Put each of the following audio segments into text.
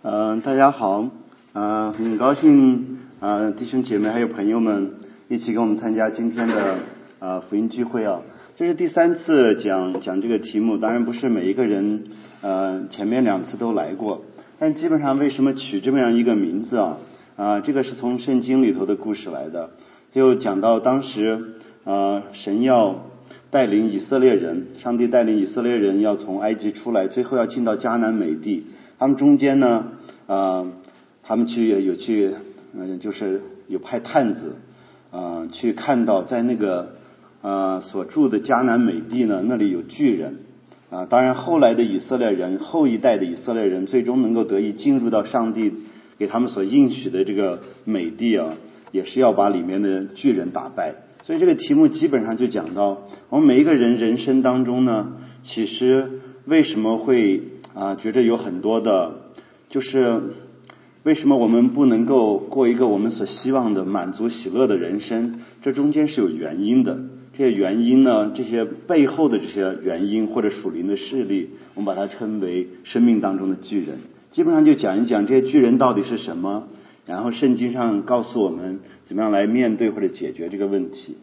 大家好，很高兴弟兄姐妹还有朋友们一起跟我们参加今天的福音聚会啊。这是第3次讲这个题目，当然不是每一个人前面2次都来过，但基本上为什么取这么样一个名字啊？这个是从圣经里头的故事来的，就讲到当时神要带领以色列人，上帝带领以色列人要从埃及出来，最后要进到迦南美地。他们中间呢，他们就是有派探子，去看到在那个所住的迦南美地呢，那里有巨人当然后来的以色列人，后一代的以色列人最终能够得以进入到上帝给他们所应许的这个美地也是要把里面的巨人打败。所以这个题目基本上就讲到我们每一个人人生当中呢，其实为什么会觉得有很多的，就是为什么我们不能够过一个我们所希望的满足喜乐的人生，这中间是有原因的。这些原因呢，这些背后的这些原因或者属灵的势力，我们把它称为生命当中的巨人。基本上就讲一讲这些巨人到底是什么，然后圣经上告诉我们怎么样来面对或者解决这个问题。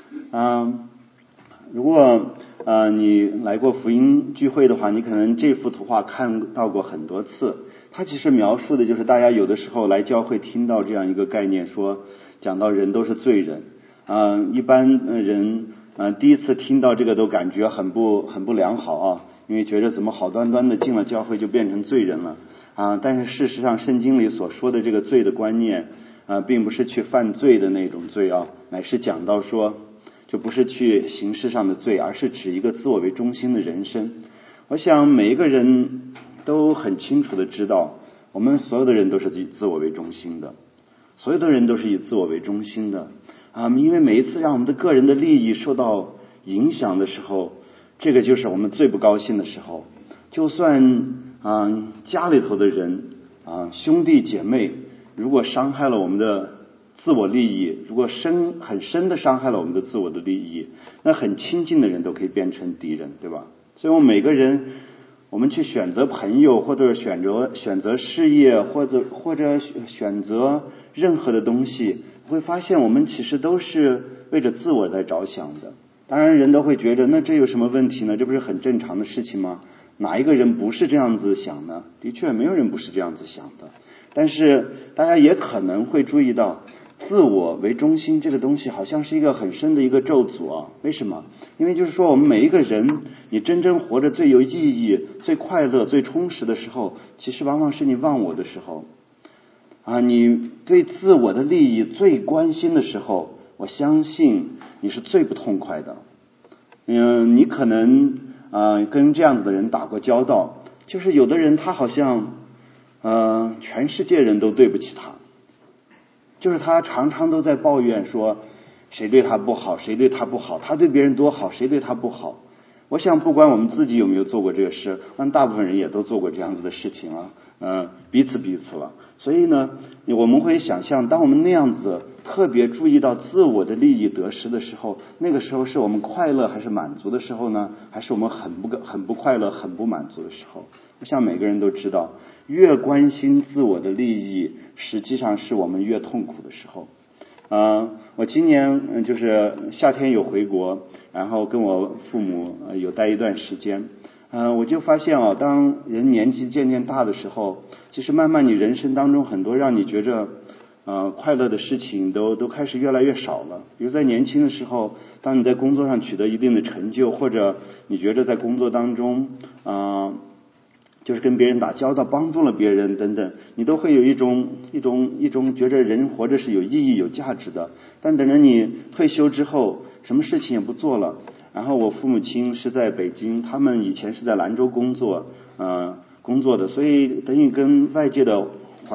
如果你来过福音聚会的话，你可能这幅图画看到过很多次。它其实描述的就是大家有的时候来教会听到这样一个概念，说讲到人都是罪人。一般人第一次听到这个都感觉很不良好因为觉得怎么好端端的进了教会就变成罪人了但是事实上圣经里所说的这个罪的观念并不是去犯罪的那种罪乃是讲到说就不是去形式上的罪，而是指一个自我为中心的人生。我想每一个人都很清楚的知道，我们所有的人都是以自我为中心的，所有的人都是以自我为中心的因为每一次让我们的个人的利益受到影响的时候，这个就是我们最不高兴的时候。就算家里头的人兄弟姐妹，如果伤害了我们的自我利益，如果很深的伤害了我们的自我的利益，那很亲近的人都可以变成敌人，对吧？所以我们每个人，我们去选择朋友，或者选择事业，或者选择任何的东西，会发现我们其实都是为着自我在着想的。当然人都会觉得那这有什么问题呢？这不是很正常的事情吗？哪一个人不是这样子想呢？的确没有人不是这样子想的。但是大家也可能会注意到，自我为中心这个东西好像是一个很深的一个咒诅为什么？因为就是说我们每一个人，你真正活着最有意义、最快乐、最充实的时候，其实往往是你忘我的时候你对自我的利益最关心的时候，我相信你是最不痛快的。你可能跟这样子的人打过交道，就是有的人他好像全世界人都对不起他，就是他常常都在抱怨说谁对他不好，谁对他不好，他对别人多好，谁对他不好。我想不管我们自己有没有做过这个事，但大部分人也都做过这样子的事情彼此了。所以呢，我们会想象，当我们那样子特别注意到自我的利益得失的时候，那个时候是我们快乐还是满足的时候呢？还是我们很不快乐、很不满足的时候？我想每个人都知道，越关心自我的利益，实际上是我们越痛苦的时候。我今年就是夏天有回国，然后跟我父母有待一段时间。我就发现当人年纪渐渐大的时候，其实慢慢你人生当中很多让你觉着快乐的事情都开始越来越少了。比如在年轻的时候，当你在工作上取得一定的成就，或者你觉得在工作当中就是跟别人打交道，帮助了别人等等，你都会有一种觉得人活着是有意义、有价值的。但等着你退休之后，什么事情也不做了。然后我父母亲是在北京，他们以前是在兰州工作的，所以等于跟外界的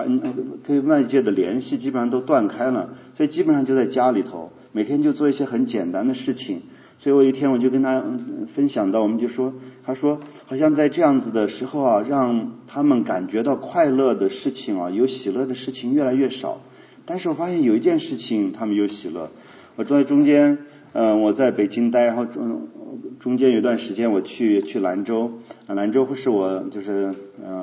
联系基本上都断开了，所以基本上就在家里头，每天就做一些很简单的事情。所以我一天我就跟他分享到，我们就说，他说好像在这样子的时候让他们感觉到快乐的事情有喜乐的事情越来越少。但是我发现有一件事情他们有喜乐。我在中间我在北京待，然后中间有段时间我去兰州，兰州是我就是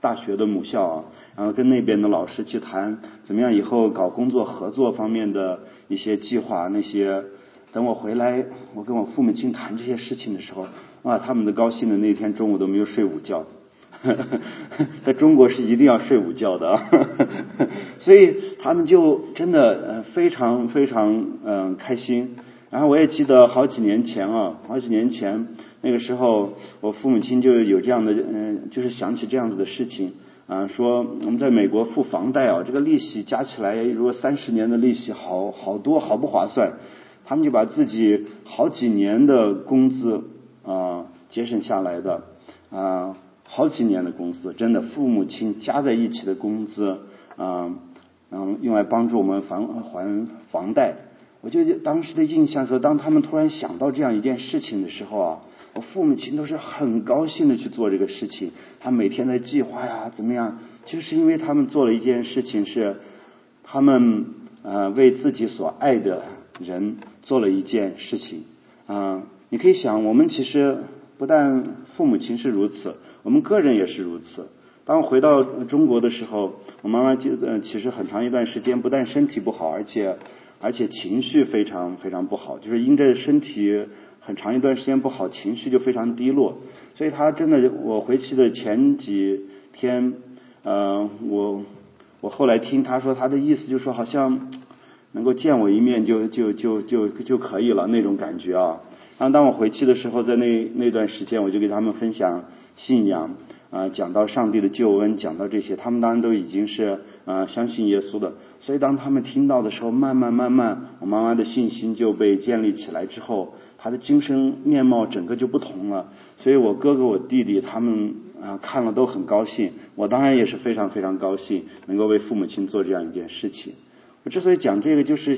大学的母校啊，然后跟那边的老师去谈怎么样以后搞工作合作方面的一些计划。那些等我回来，我跟我父母亲谈这些事情的时候，哇，他们的高兴的那天中午都没有睡午觉。在中国是一定要睡午觉的所以他们就真的非常非常开心。然后我也记得好几年前那个时候，我父母亲就有这样的就是想起这样子的事情说我们在美国付房贷这个利息加起来如果30年的利息好多，好不划算。他们就把自己好几年的工资节省下来的好几年的工资，真的父母亲加在一起的工资用来帮助我们还房贷。我就当时的印象说，当他们突然想到这样一件事情的时候我父母亲都是很高兴的去做这个事情。他每天在计划怎么样，就是因为他们做了一件事情，是他们为自己所爱的人做了一件事情你可以想，我们其实不但父母亲是如此，我们个人也是如此。当我回到中国的时候，我妈妈其实很长一段时间不但身体不好，而且情绪非常非常不好，就是因着身体很长一段时间不好，情绪就非常低落。所以她真的，我回去的前几天我后来听她说，她的意思就是说好像能够见我一面就可以了那种感觉然后当我回去的时候，在那段时间我就给他们分享信仰讲到上帝的救恩，讲到这些，他们当然都已经是相信耶稣的。所以当他们听到的时候，慢慢我妈妈的信心就被建立起来之后，她的精神面貌整个就不同了。所以我哥哥我弟弟他们看了都很高兴，我当然也是非常非常高兴能够为父母亲做这样一件事情。我之所以讲这个，就是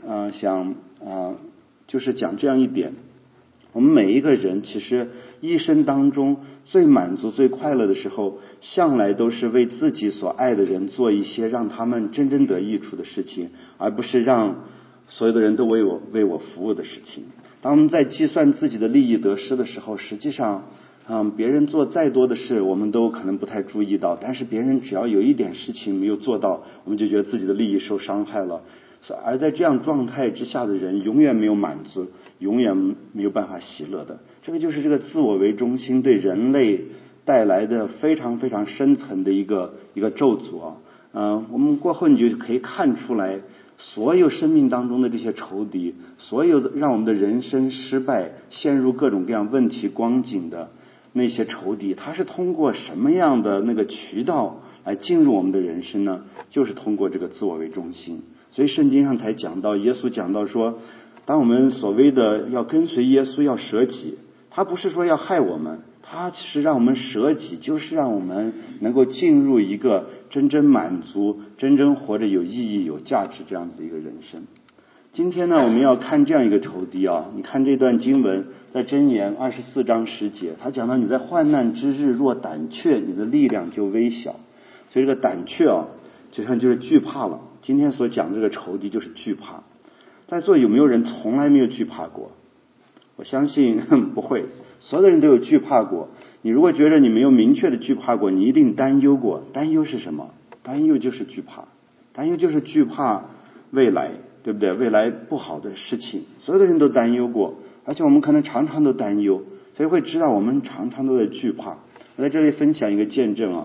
就是讲这样一点，我们每一个人其实一生当中最满足最快乐的时候，向来都是为自己所爱的人做一些让他们真正得益处的事情，而不是让所有的人都为我服务的事情。当我们在计算自己的利益得失的时候，实际上别人做再多的事我们都可能不太注意到，但是别人只要有一点事情没有做到，我们就觉得自己的利益受伤害了。而在这样状态之下的人永远没有满足，永远没有办法喜乐的。这个就是这个自我为中心对人类带来的非常非常深层的一个咒诅我们过后你就可以看出来，所有生命当中的这些仇敌，所有让我们的人生失败陷入各种各样问题光景的那些仇敌，他是通过什么样的那个渠道来进入我们的人生呢？就是通过这个自我为中心。所以圣经上才讲到，耶稣讲到说，当我们所谓的要跟随耶稣要舍己，他不是说要害我们，他其实让我们舍己，就是让我们能够进入一个真正满足、真正活着有意义、有价值这样子的一个人生。今天呢，我们要看这样一个仇敌你看这段经文在箴言24章10节，他讲到你在患难之日若胆怯，你的力量就微小。所以这个胆怯就是惧怕了。今天所讲这个仇敌就是惧怕。在座有没有人从来没有惧怕过？我相信不会，所有的人都有惧怕过。你如果觉得你没有明确的惧怕过，你一定担忧过。担忧是什么？担忧就是惧怕。担忧就是惧怕未来，对不对？未来不好的事情，所有的人都担忧过，而且我们可能常常都担忧，所以会知道我们常常都在惧怕。我在这里分享一个见证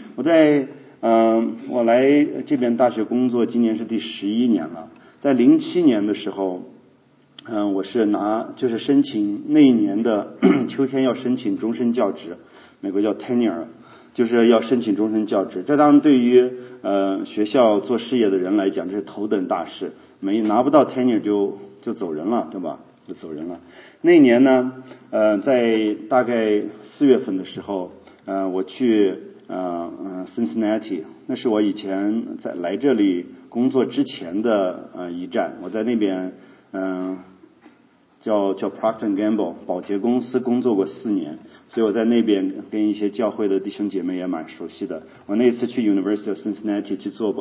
我来这边大学工作，今年是第11年了。在07年的时候，我是就是申请那一年的秋天要申请终身教职，美国叫 tenure， 就是要申请终身教职。这当然对于学校做事业的人来讲，这是头等大事，拿不到 tenure 就走人了，对吧？就走人了。那一年呢，在大概4月份的时候，我去Cincinnati， 那是我以前在来这里工作之前的一站。我在那边叫 Procter & Gamble 宝洁公司工作过4年，所以我在那边跟一些教会的弟兄姐妹也蛮熟悉的。我那次去 University of Cincinnati 去做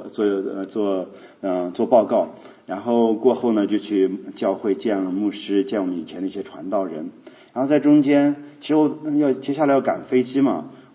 报告，然后过后呢就去教会见了牧师，见我们以前的一些传道人。然后在中间，其实接下来要赶飞机嘛，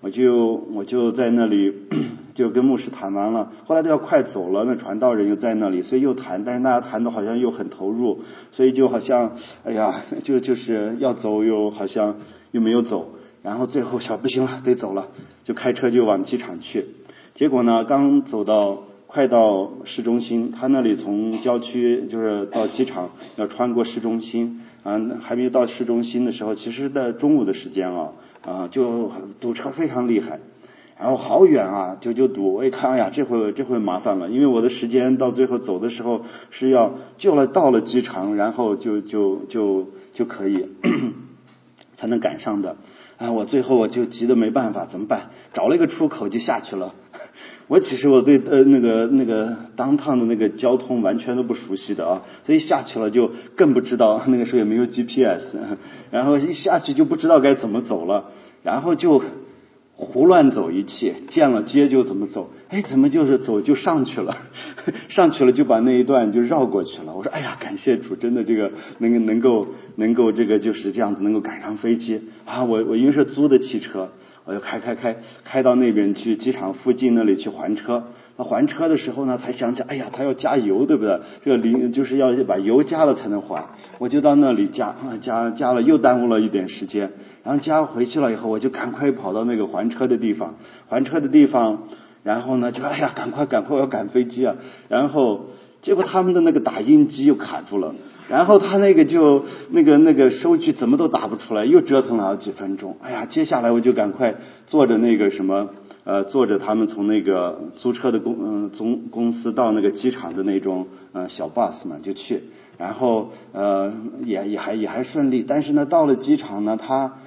我就在那里就跟牧师谈完了，后来都要快走了，那传道人又在那里，所以又谈，但是大家谈的好像又很投入，所以就好像哎呀就是要走又好像又没有走，然后最后想不行了得走了，就开车就往机场去。结果呢刚走到快到市中心，他那里从郊区就是到机场要穿过市中心还没有到市中心的时候，其实在中午的时间就堵车非常厉害，然后好远就堵。我一看，哎呀，这回麻烦了，因为我的时间到最后走的时候是要到了机场，然后就可以才能赶上的。我最后我就急得没办法，怎么办？找了一个出口就下去了。其实我对那个downtown的那个交通完全都不熟悉的所以下去了就更不知道，那个时候也没有 GPS， 然后一下去就不知道该怎么走了，然后就胡乱走一气，见了街就怎么走，怎么就是走就上去了，上去了就把那一段就绕过去了。我说哎呀，感谢主，真的这个能够这个就是这样子能够赶上飞机我因为是租的汽车，我就开到那边去机场附近那里去还车。那还车的时候呢，才想起，哎呀，他要加油，对不对？这个就是要把油加了才能还。我就到那里加了，又耽误了一点时间。然后加回去了以后，我就赶快跑到那个还车的地方，然后呢，就哎呀，赶快，我要赶飞机然后结果他们的那个打印机又卡住了。然后他那个就那个收据怎么都打不出来，又折腾了好几分钟。哎呀，接下来我就赶快坐着那个坐着他们从那个租车的公司到那个机场的那种小 bus 嘛就去，然后也还顺利。但是呢，到了机场呢，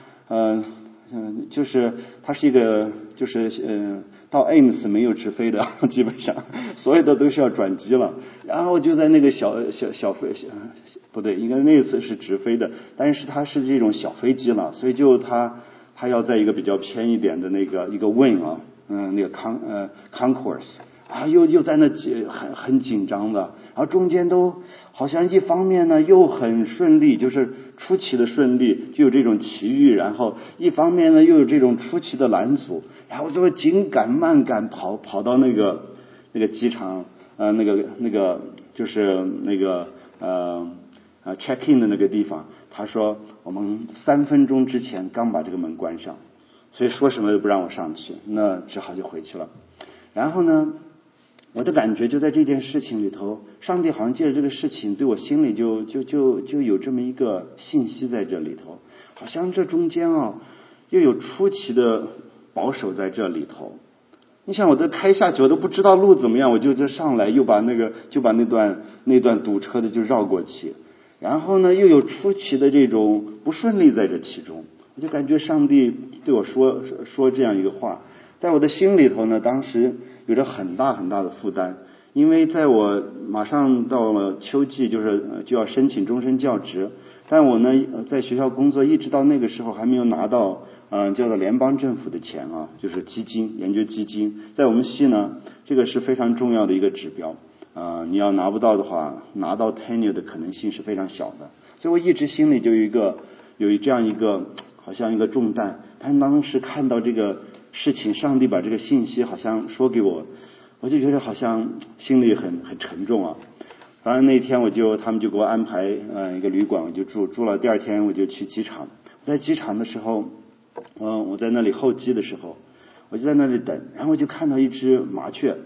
就是它是一个到 Ames 没有直飞的，基本上所有的都是要转机了。然后就在那个小不对，应该那次是直飞的，但是它是这种小飞机了，所以就它要在一个比较偏一点的那个一个 wing 那个concourse又在那很紧张的，然后中间都好像一方面呢又很顺利，就是出奇的顺利，就有这种奇遇，然后一方面呢又有这种出奇的拦阻，然后就会紧赶慢赶跑到那个机场那个就是那个check in 的那个地方。他说我们3分钟之前刚把这个门关上，所以说什么都不让我上去，那只好就回去了。然后呢，我的感觉就在这件事情里头，上帝好像借着这个事情对我心里就有这么一个信息在这里头，好像这中间又有出奇的保守在这里头。你想我这开下去我都不知道路怎么样，我就上来又把那段堵车的就绕过去，然后呢又有出奇的这种不顺利在这其中。我就感觉上帝对我说这样一个话，在我的心里头呢，当时有着很大很大的负担。因为在我马上到了秋季，就要申请终身教职，但我呢在学校工作一直到那个时候还没有拿到叫做联邦政府的钱就是研究基金。在我们系呢，这个是非常重要的一个指标你要拿不到的话，拿到 tenure 的可能性是非常小的。所以我一直心里就有这样一个好像一个重担。但当时看到这个事情，上帝把这个信息好像说给我，我就觉得好像心里很沉重当然那天他们就给我安排一个旅馆，我就住了。第二天我就去机场，在机场的时候我在那里候机的时候，我就在那里等，然后我就看到一只麻雀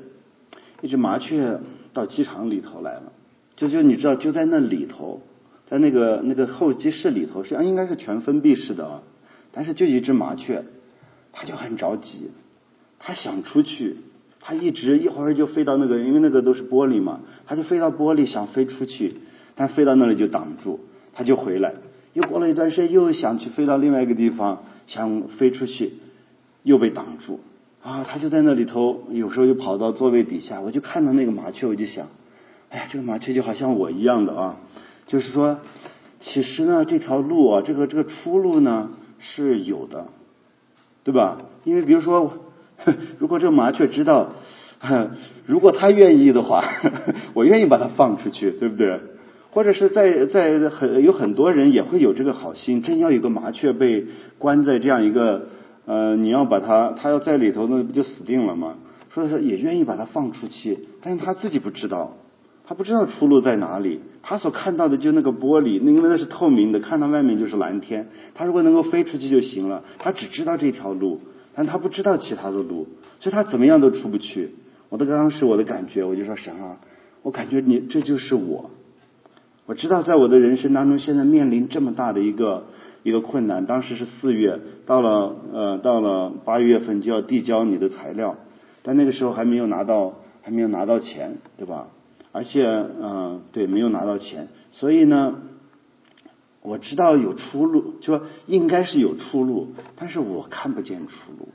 到机场里头来了。就你知道，就在那里头，在那个候机室里头，实际上应该是全封闭式的但是就一只麻雀，它就很着急，它想出去，它一会儿就飞到因为那个都是玻璃嘛，它就飞到玻璃想飞出去，但飞到那里就挡住，它就回来。又过了一段时间，又想去飞到另外一个地方，想飞出去，又被挡住它就在那里头，有时候就跑到座位底下。我就看到那个麻雀，我就想，哎呀，这个麻雀就好像我一样的就是说其实呢这条路这个出路呢是有的，对吧？因为比如说如果这个麻雀知道如果它愿意的话我愿意把它放出去，对不对？或者是有很多人也会有这个好心，真要有个麻雀被关在这样一个你要把他要在里头，那不就死定了吗？说是也愿意把他放出去，但是他自己不知道，他不知道出路在哪里。他所看到的就那个玻璃，因为那是透明的，看到外面就是蓝天。他如果能够飞出去就行了，他只知道这条路，但他不知道其他的路，所以他怎么样都出不去。当时我的感觉，我就说神啊，我感觉你这就是我。我知道在我的人生当中，现在面临这么大的一个困难。当时是4月，到了8月份就要递交你的材料，但那个时候还没有拿到钱，对吧？而且对，没有拿到钱，所以呢，我知道有出路，就说应该是有出路，但是我看不见出路，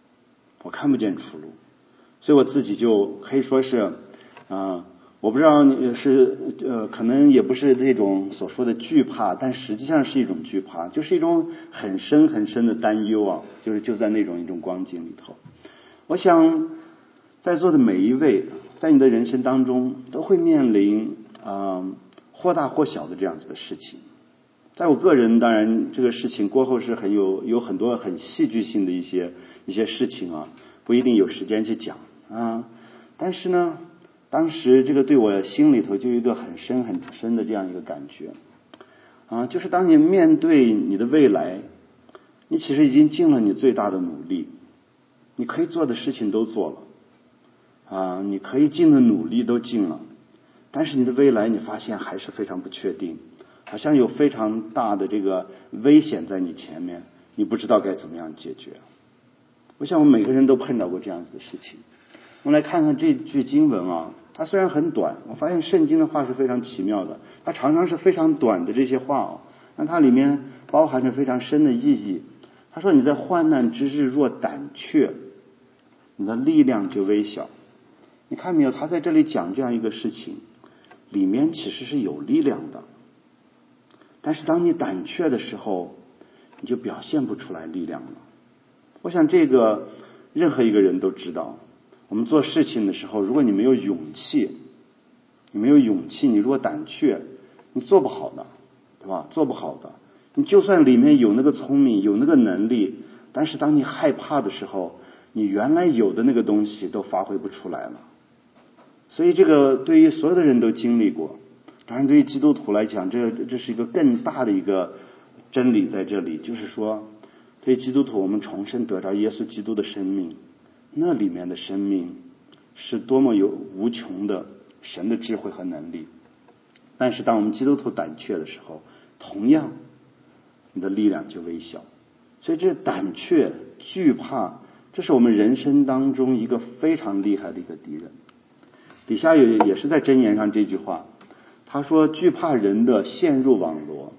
所以我自己就可以说是我不知道你可能也不是这种所说的惧怕，但实际上是一种惧怕，就是一种很深很深的担忧啊，就在一种光景里头。我想在座的每一位，在你的人生当中都会面临或大或小的这样子的事情。在我个人，当然这个事情过后是有很多很戏剧性的一些事情啊，不一定有时间去讲但是呢，当时这个对我心里头就有一个很深很深的这样一个感觉就是当你面对你的未来，你其实已经尽了你最大的努力，你可以做的事情都做了你可以尽的努力都尽了，但是你的未来你发现还是非常不确定，好像有非常大的这个危险在你前面，你不知道该怎么样解决。我想我们每个人都碰到过这样子的事情。我们来看看这句经文它虽然很短，我发现圣经的话是非常奇妙的，它常常是非常短的这些话但它里面包含着非常深的意义。他说你在患难之日若胆怯，你的力量就微小。你看没有，他在这里讲这样一个事情，里面其实是有力量的，但是当你胆怯的时候，你就表现不出来力量了。我想这个任何一个人都知道，我们做事情的时候，如果你没有勇气，你如果胆怯，你做不好的，对吧？做不好的。你就算里面有那个聪明，有那个能力，但是当你害怕的时候，你原来有的那个东西都发挥不出来了。所以这个对于所有的人都经历过，当然对于基督徒来讲，这是一个更大的一个真理在这里，就是说对于基督徒，我们重生得着耶稣基督的生命，那里面的生命是多么有无穷的神的智慧和能力。但是当我们基督徒胆怯的时候，同样你的力量就微小。所以这胆怯惧怕，这是我们人生当中一个非常厉害的一个敌人。底下也是在箴言上这句话，他说惧怕人的陷入网罗，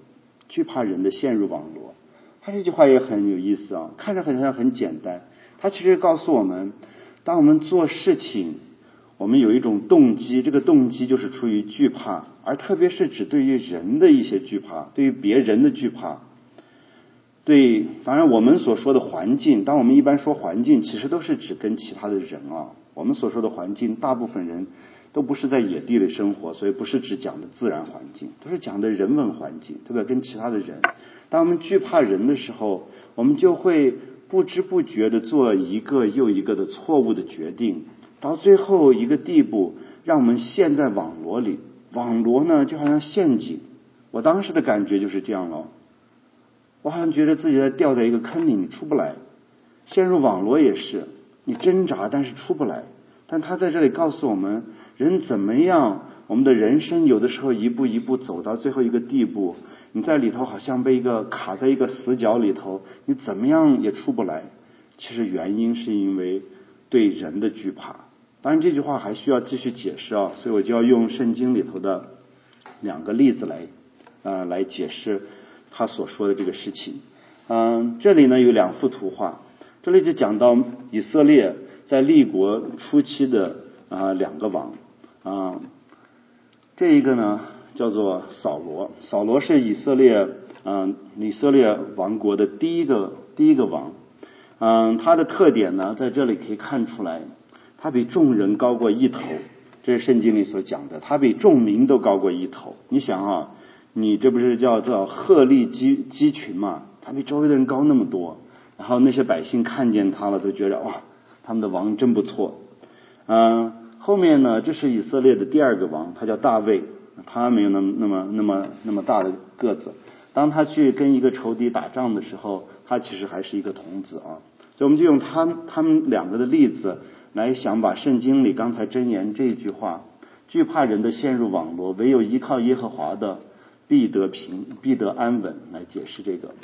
他这句话也很有意思看着好像很简单，他其实告诉我们，当我们做事情，我们有一种动机，这个动机就是出于惧怕，而特别是指对于人的一些惧怕，对于别人的惧怕。当然我们所说的环境，当我们一般说环境，其实都是指跟其他的人我们所说的环境，大部分人都不是在野地里生活，所以不是只讲的自然环境，都是讲的人文环境，对吧？跟其他的人，当我们惧怕人的时候，我们就会不知不觉的做一个又一个的错误的决定，到最后一个地步，让我们陷在网罗里。网罗呢，就好像陷阱。我当时的感觉就是这样我好像觉得自己在掉在一个坑里，你出不来。陷入网罗也是，你挣扎但是出不来。但他在这里告诉我们，人怎么样，我们的人生有的时候一步一步走到最后一个地步，你在里头好像被卡在一个死角里头，你怎么样也出不来。其实原因是因为对人的惧怕。当然这句话还需要继续解释所以我就要用圣经里头的2个例子来解释他所说的这个事情。这里呢有2幅图画，这里就讲到以色列在立国初期的2个王这一个呢叫做扫罗，扫罗是以色列王国的第一个王。他的特点呢在这里可以看出来，他比众人高过一头，这是圣经里所讲的，他比众民都高过一头。你想你这不是叫鹤立鸡群嘛，他比周围的人高那么多， 然后那些百姓看见他了，都觉得哇，他们的王真不错。后面呢，这是以色列的第二个王，他叫大卫，他没有那么大的个子。当他去跟一个仇敌打仗的时候，他其实还是一个童子啊。所以我们就用他们两个的例子来想，把圣经里刚才箴言这一句话，惧怕人的陷入网罗，唯有依靠耶和华的必得安稳，来解释这个。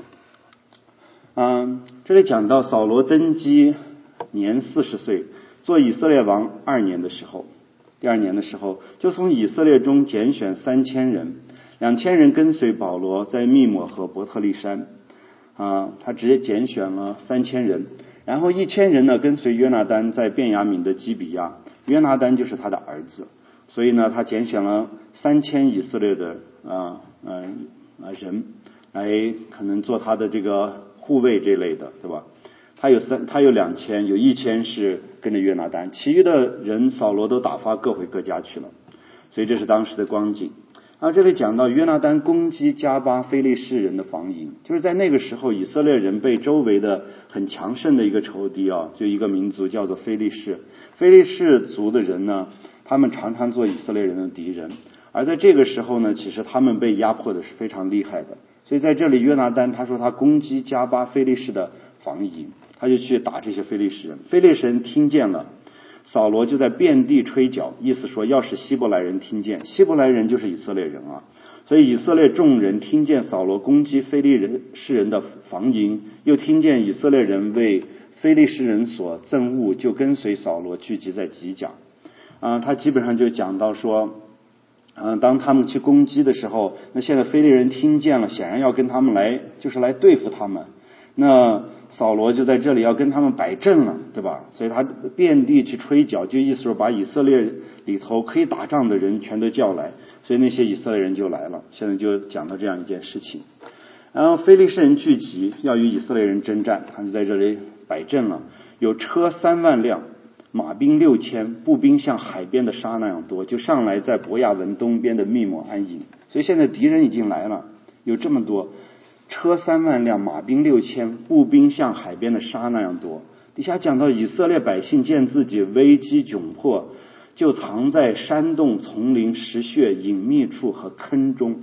这里讲到扫罗登基年40岁，做以色列王2年的时候，第2年的时候，就从以色列中拣选3000人，2000人跟随保罗在密抹和伯特利山，他直接拣选了3000人，然后1000人呢跟随约拿单在便雅悯的基比亚，约拿单就是他的儿子，所以呢他拣选了3000以色列的人来可能做他的这个护卫这类的，对吧？他有2000，有1000是跟着约拿单，其余的人扫罗都打发各回各家去了，所以这是当时的光景。这里讲到约拿单攻击加巴非利士人的防营，就是在那个时候以色列人被周围的很强盛的一个仇敌就一个民族叫做非利士。非利士族的人呢，他们常常做以色列人的敌人，而在这个时候呢，其实他们被压迫的是非常厉害的。所以在这里约拿单他说他攻击加巴非利士的防营，他就去打这些非利士人。非利士人听见了，扫罗就在遍地吹角，意思说要是希伯来人听见，希伯来人就是以色列人所以以色列众人听见扫罗攻击非利士人的防营，又听见以色列人为非利士人所憎恶，就跟随扫罗聚集在吉甲。他基本上就讲到说，当他们去攻击的时候，那现在非利人听见了，显然要跟他们来对付他们。那扫罗就在这里要跟他们摆阵了，对吧？所以他遍地去吹角，就意思说把以色列里头可以打仗的人全都叫来，所以那些以色列人就来了。现在就讲到这样一件事情。然后非利士人聚集要与以色列人征战，他们就在这里摆阵了，有车3万辆，马兵6000，步兵像海边的沙那样多，就上来在伯亚文东边的密抹安营。所以现在敌人已经来了，有这么多车3万辆，马兵6000，步兵像海边的沙那样多。底下讲到以色列百姓见自己危机窘迫，就藏在山洞、丛林、石穴、隐秘处和坑中。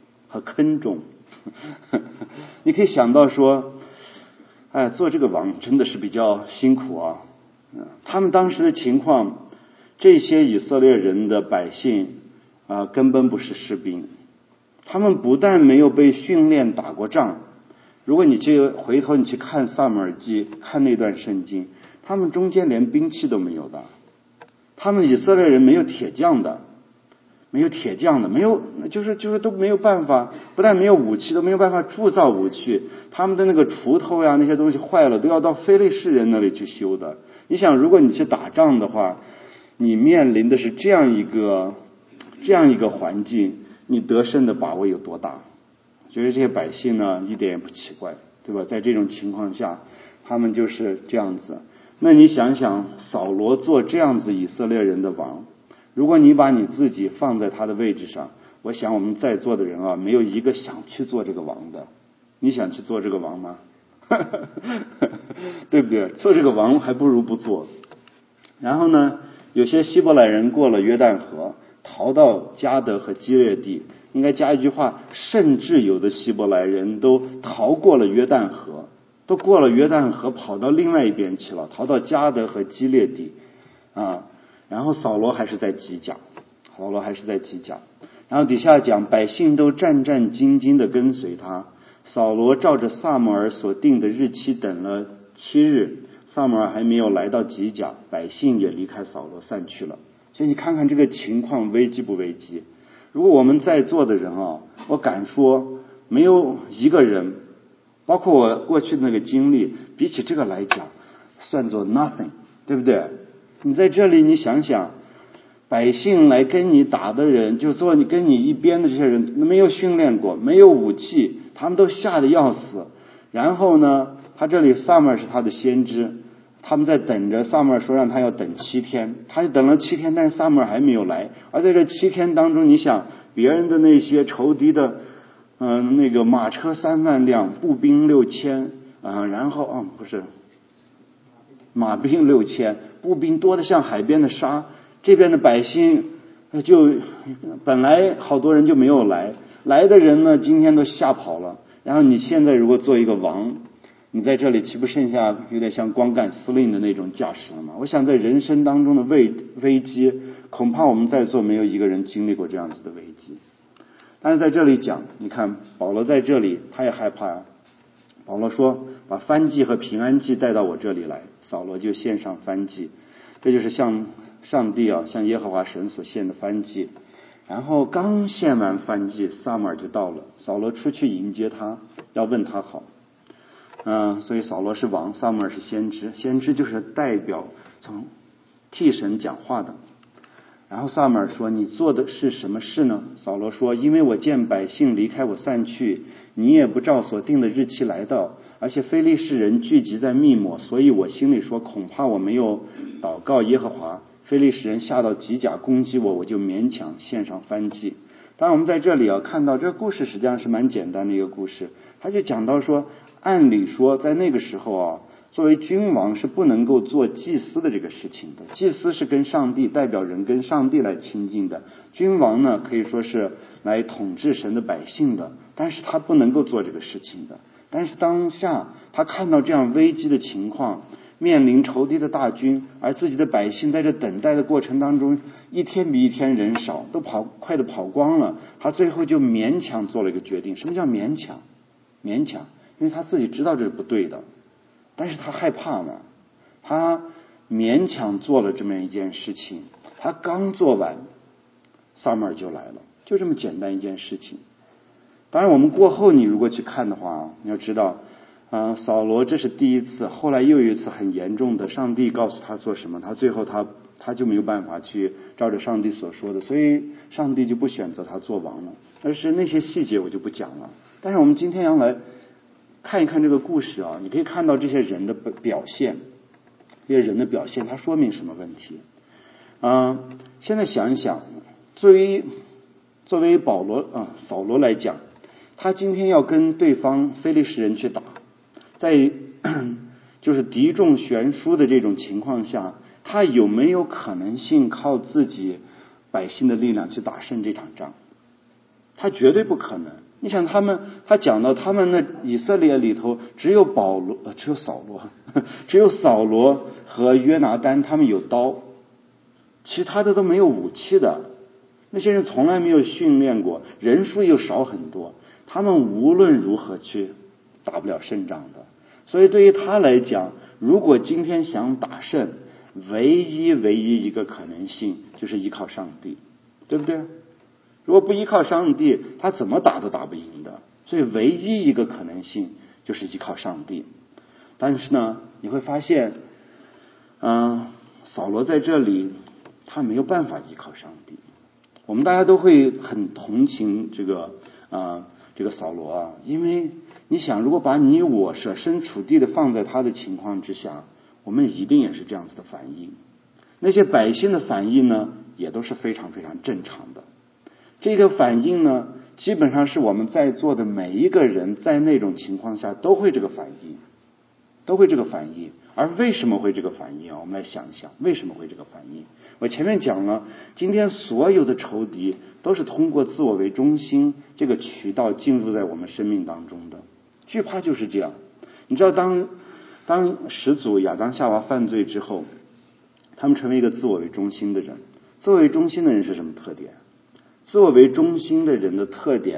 你可以想到说，做这个王真的是比较辛苦他们当时的情况，这些以色列人的百姓根本不是士兵，他们不但没有被训练打过仗，如果你回头你去看撒母耳记，看那段圣经，他们中间连兵器都没有的，他们以色列人没有铁匠的，没有就是都没有办法，不但没有武器，都没有办法铸造武器，他们的那个锄头呀那些东西坏了都要到非利士人那里去修的。你想如果你去打仗的话，你面临的是这样一个环境，你得胜的把握有多大？觉得这些百姓呢一点也不奇怪，对吧？在这种情况下他们就是这样子。那你想想扫罗做这样子以色列人的王，如果你把你自己放在他的位置上，我想我们在座的人没有一个想去做这个王的。你想去做这个王吗？对不对？做这个王还不如不做。然后呢，有些希伯来人过了约旦河，逃到迦得和基列地，应该加一句话，甚至有的希伯来人都逃过了约旦河，跑到另外一边去了，逃到迦得和基列地然后扫罗还是在吉甲，然后底下讲百姓都战战兢兢地跟随他，扫罗照着撒母耳所定的日期等了7日，撒母耳还没有来到吉甲，百姓也离开扫罗散去了。所以你看看这个情况危机不危机？如果我们在座的人我敢说没有一个人，包括我过去的那个经历，比起这个来讲算作 nothing， 对不对？你在这里你想想，百姓来跟你打的人，就做跟你一边的这些人，没有训练过，没有武器，他们都吓得要死。然后呢，他这里撒母耳是他的先知，他们在等着，撒母耳说让他要等7天，他就等了7天，但是撒母耳还没有来。而在这7天当中，你想别人的那些仇敌的那个马车3万辆，步兵6000 然后不是，马兵6000，步兵多得像海边的沙。这边的百姓就本来好多人就没有来的人呢，今天都吓跑了。然后你现在如果做一个王，你在这里岂不剩下有点像光杆司令的那种架势了吗？我想在人生当中的危机，恐怕我们在座没有一个人经历过这样子的危机。但是在这里讲，你看保罗在这里他也害怕。保罗说把燔祭和平安祭带到我这里来，扫罗就献上燔祭。这就是向上帝向耶和华神所献的燔祭。然后刚献完燔祭，撒母耳就到了，扫罗出去迎接他，要问他好。所以扫罗是王，撒母耳是先知，先知就是代表从替神讲话的。然后撒母耳说你做的是什么事呢？扫罗说因为我见百姓离开我散去，你也不照所定的日期来到，而且非利士人聚集在密抹，所以我心里说恐怕我没有祷告耶和华，非利士人下到吉甲攻击我，我就勉强献上燔祭。当然我们在这里看到这个故事实际上是蛮简单的一个故事。他就讲到说，按理说在那个时候作为君王是不能够做祭司的这个事情的。祭司是跟上帝代表人跟上帝来亲近的，君王呢可以说是来统治神的百姓的，但是他不能够做这个事情的。但是当下他看到这样危机的情况，面临仇敌的大军，而自己的百姓在这等待的过程当中一天比一天人少，都快的跑光了，他最后就勉强做了一个决定。什么叫勉强？勉强，因为他自己知道这是不对的，但是他害怕嘛，他勉强做了这么一件事情。他刚做完，撒母耳就来了，就这么简单一件事情。当然我们过后你如果去看的话，你要知道扫罗这是第一次，后来又有一次很严重的，上帝告诉他做什么，他最后他就没有办法去照着上帝所说的，所以上帝就不选择他做王了。但是那些细节我就不讲了。但是我们今天要来看一看这个故事你可以看到这些人的表现，这些人的表现它说明什么问题现在想一想，作为扫罗来讲，他今天要跟对方非利士人去打，在就是敌众悬殊的这种情况下，他有没有可能性靠自己百姓的力量去打胜这场仗？他绝对不可能。你想他讲到他们那以色列里头只有扫罗和约拿单他们有刀，其他的都没有武器的。那些人从来没有训练过，人数又少很多，他们无论如何去打不了胜仗的。所以对于他来讲，如果今天想打胜，唯一一个可能性就是依靠上帝，对不对？如果不依靠上帝，他怎么打都打不赢的。所以唯一一个可能性就是依靠上帝。但是呢，你会发现扫罗在这里他没有办法依靠上帝。我们大家都会很同情这个扫罗因为你想，如果把你我设身处地的放在他的情况之下，我们一定也是这样子的反应。那些百姓的反应呢，也都是非常非常正常的。这个反应呢，基本上是我们在座的每一个人在那种情况下都会这个反应。而为什么会这个反应我们来想一想，为什么会这个反应？我前面讲了，今天所有的仇敌都是通过自我为中心这个渠道进入在我们生命当中的。惧怕就是这样。你知道当始祖亚当夏娃犯罪之后，他们成为一个自我为中心的人。自我为中心的人是什么特点？自我为中心的人的特点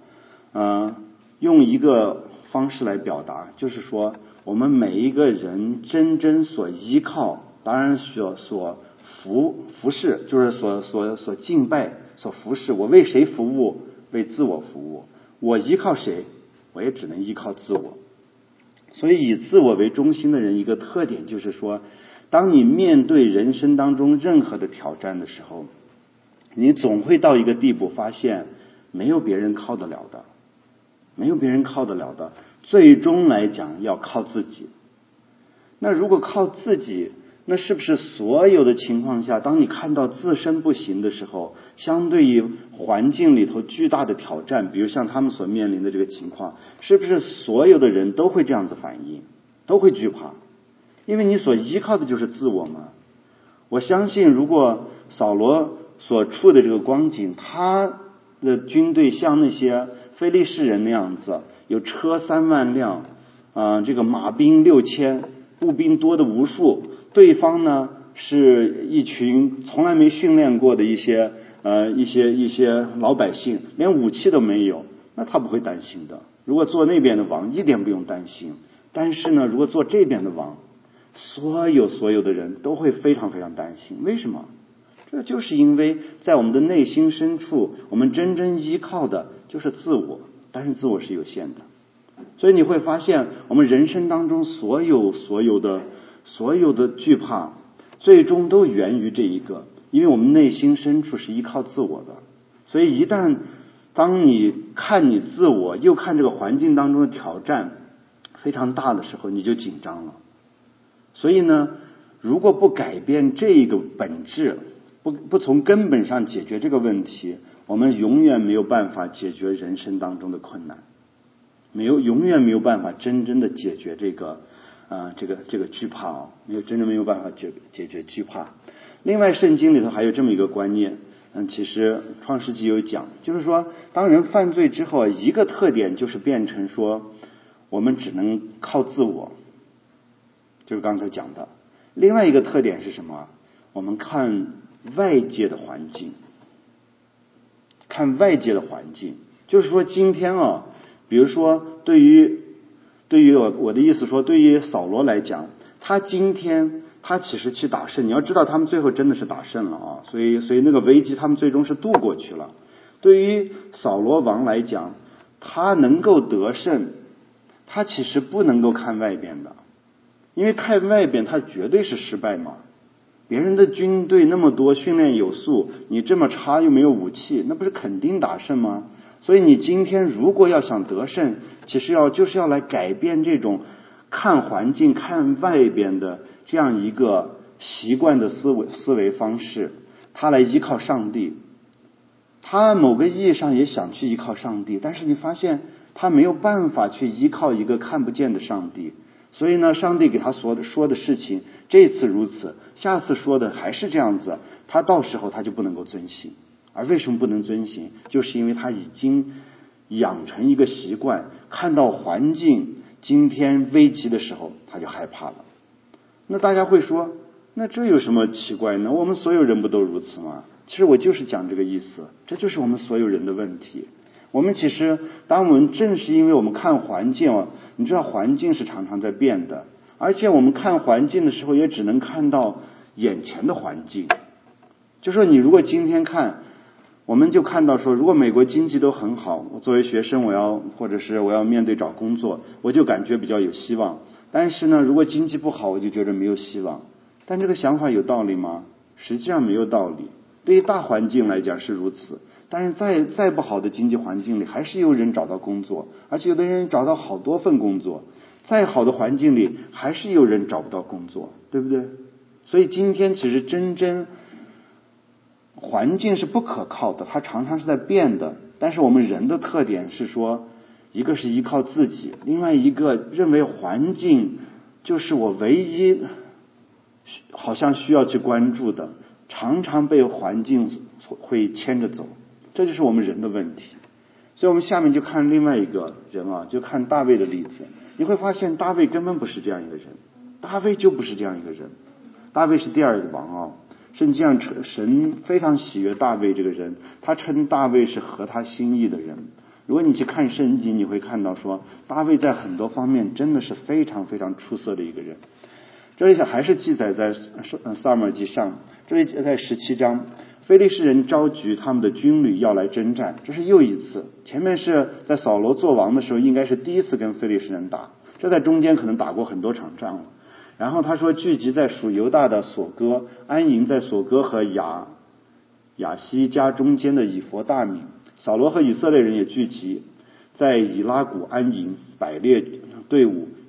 用一个方式来表达，就是说我们每一个人真正所依靠，当然所服侍，就是所敬拜所服侍。我为谁服务？为自我服务。我依靠谁？我也只能依靠自我。所以以自我为中心的人一个特点就是说，当你面对人生当中任何的挑战的时候，你总会到一个地步，发现没有别人靠得了的，最终来讲要靠自己。那如果靠自己， 那是不是所有的情况下，当你看到自身不行的时候，相对于环境里头巨大的挑战，比如像他们所面临的这个情况，是不是所有的人都会这样子反应，都会惧怕？因为你所依靠的就是自我嘛。我相信如果扫罗所处的这个光景，他的军队像那些非利士人那样子，有车3万辆，这个马兵6000，步兵多的无数，对方呢是一群从来没训练过的一些老百姓，连武器都没有，那他不会担心的。如果做那边的王，一点不用担心。但是呢，如果做这边的王，所有的人都会非常非常担心。为什么？这就是因为在我们的内心深处，我们真正依靠的就是自我，但是自我是有限的。所以你会发现，我们人生当中所有的惧怕，最终都源于这一个，因为我们内心深处是依靠自我的。所以一旦当你看你自我，又看这个环境当中的挑战非常大的时候，你就紧张了。所以呢，如果不改变这个本质，不从根本上解决这个问题，我们永远没有办法解决人生当中的困难，永远没有办法真正的解决这个惧怕真正没有办法解决惧怕。另外，圣经里头还有这么一个观念，其实创世纪有讲，就是说当人犯罪之后，一个特点就是变成说我们只能靠自我，就是刚才讲的。另外一个特点是什么？我们看外界的环境，就是说今天比如说对于我的意思说，对于扫罗来讲，他今天他其实去打胜，你要知道他们最后真的是打胜了所以那个危机他们最终是渡过去了。对于扫罗王来讲，他能够得胜，他其实不能够看外边的，因为看外边他绝对是失败嘛。别人的军队那么多，训练有素，你这么差又没有武器，那不是肯定打胜吗？所以你今天如果要想得胜，其实就是要来改变这种看环境看外边的这样一个习惯的思维方式，他来依靠上帝。他某个意义上也想去依靠上帝，但是你发现他没有办法去依靠一个看不见的上帝。所以呢，上帝给他说的事情，这次如此，下次说的还是这样子，他到时候他就不能够遵行。而为什么不能遵行？就是因为他已经养成一个习惯，看到环境今天危急的时候他就害怕了。那大家会说，那这有什么奇怪呢？我们所有人不都如此吗？其实我就是讲这个意思，这就是我们所有人的问题。我们其实当我们正是因为我们看环境你知道环境是常常在变的，而且我们看环境的时候也只能看到眼前的环境。就说你如果今天看，我们就看到说，如果美国经济都很好，我作为学生或者是我要面对找工作，我就感觉比较有希望。但是呢，如果经济不好，我就觉得没有希望。但这个想法有道理吗？实际上没有道理。对于大环境来讲是如此，但是再不好的经济环境里，还是有人找到工作，而且有的人找到好多份工作。再好的环境里，还是有人找不到工作，对不对？所以今天其实真正环境是不可靠的，它常常是在变的。但是我们人的特点是说，一个是依靠自己，另外一个认为环境就是我唯一好像需要去关注的，常常被环境会牵着走，这就是我们人的问题。所以我们下面就看另外一个人就看大卫的例子。你会发现大卫根本不是这样一个人，大卫就不是这样一个人。大卫是第二个王圣经上神非常喜悦大卫这个人，他称大卫是合他心意的人。如果你去看圣经，你会看到说大卫在很多方面真的是非常非常出色的一个人。这里还是记载在撒母耳记上，这里在17章，非利士人召集他们的军旅要来征战，这是又一次。前面是在扫罗做王的时候，应该是第一次跟非利士人打，这在中间可能打过很多场仗了。然后他说聚集在属犹大的索哥，安营在索哥和亚西家中间的以弗大米。扫罗和以色列人也聚集在以拉谷安营，摆列队伍，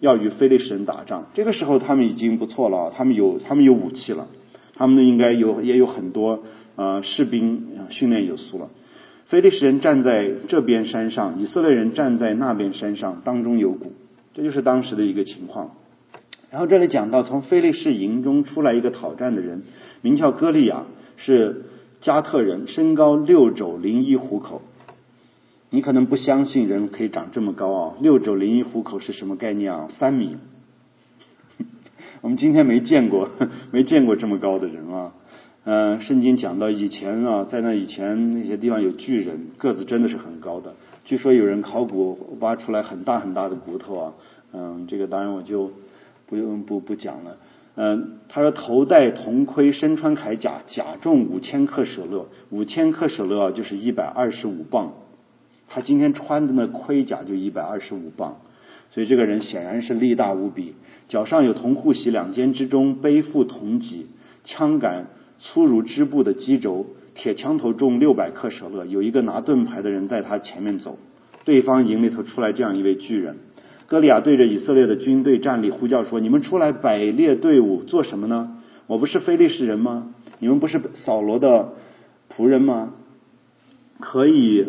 要与非利士人打仗。这个时候他们已经不错了，他们有武器了，他们应该也有很多士兵训练有素了。非利士人站在这边山上，以色列人站在那边山上，当中有谷，这就是当时的一个情况。然后这里讲到，从非利士营中出来一个讨战的人，名叫歌利亚，是加特人，身高6肘01虎口。你可能不相信人可以长这么高啊，6肘01虎口是什么概念啊？3米。我们今天没见过这么高的人啊。圣经讲到以前啊，在那以前那些地方有巨人，个子真的是很高的。据说有人考古挖出来很大很大的骨头啊。这个当然我就不讲了。他说头戴铜盔，身穿铠甲，甲重5000克舍勒，5000克舍勒就是125磅。他今天穿的那盔甲就125磅，所以这个人显然是力大无比。脚上有铜护膝，2肩之中背负铜戟，枪杆粗如织布的机轴，铁枪头重600克舍勒。有一个拿盾牌的人在他前面走。对方营里头出来这样一位巨人。歌利亚对着以色列的军队站立呼叫说：你们出来摆列队伍做什么呢？我不是非利士人吗？你们不是扫罗的仆人吗？可以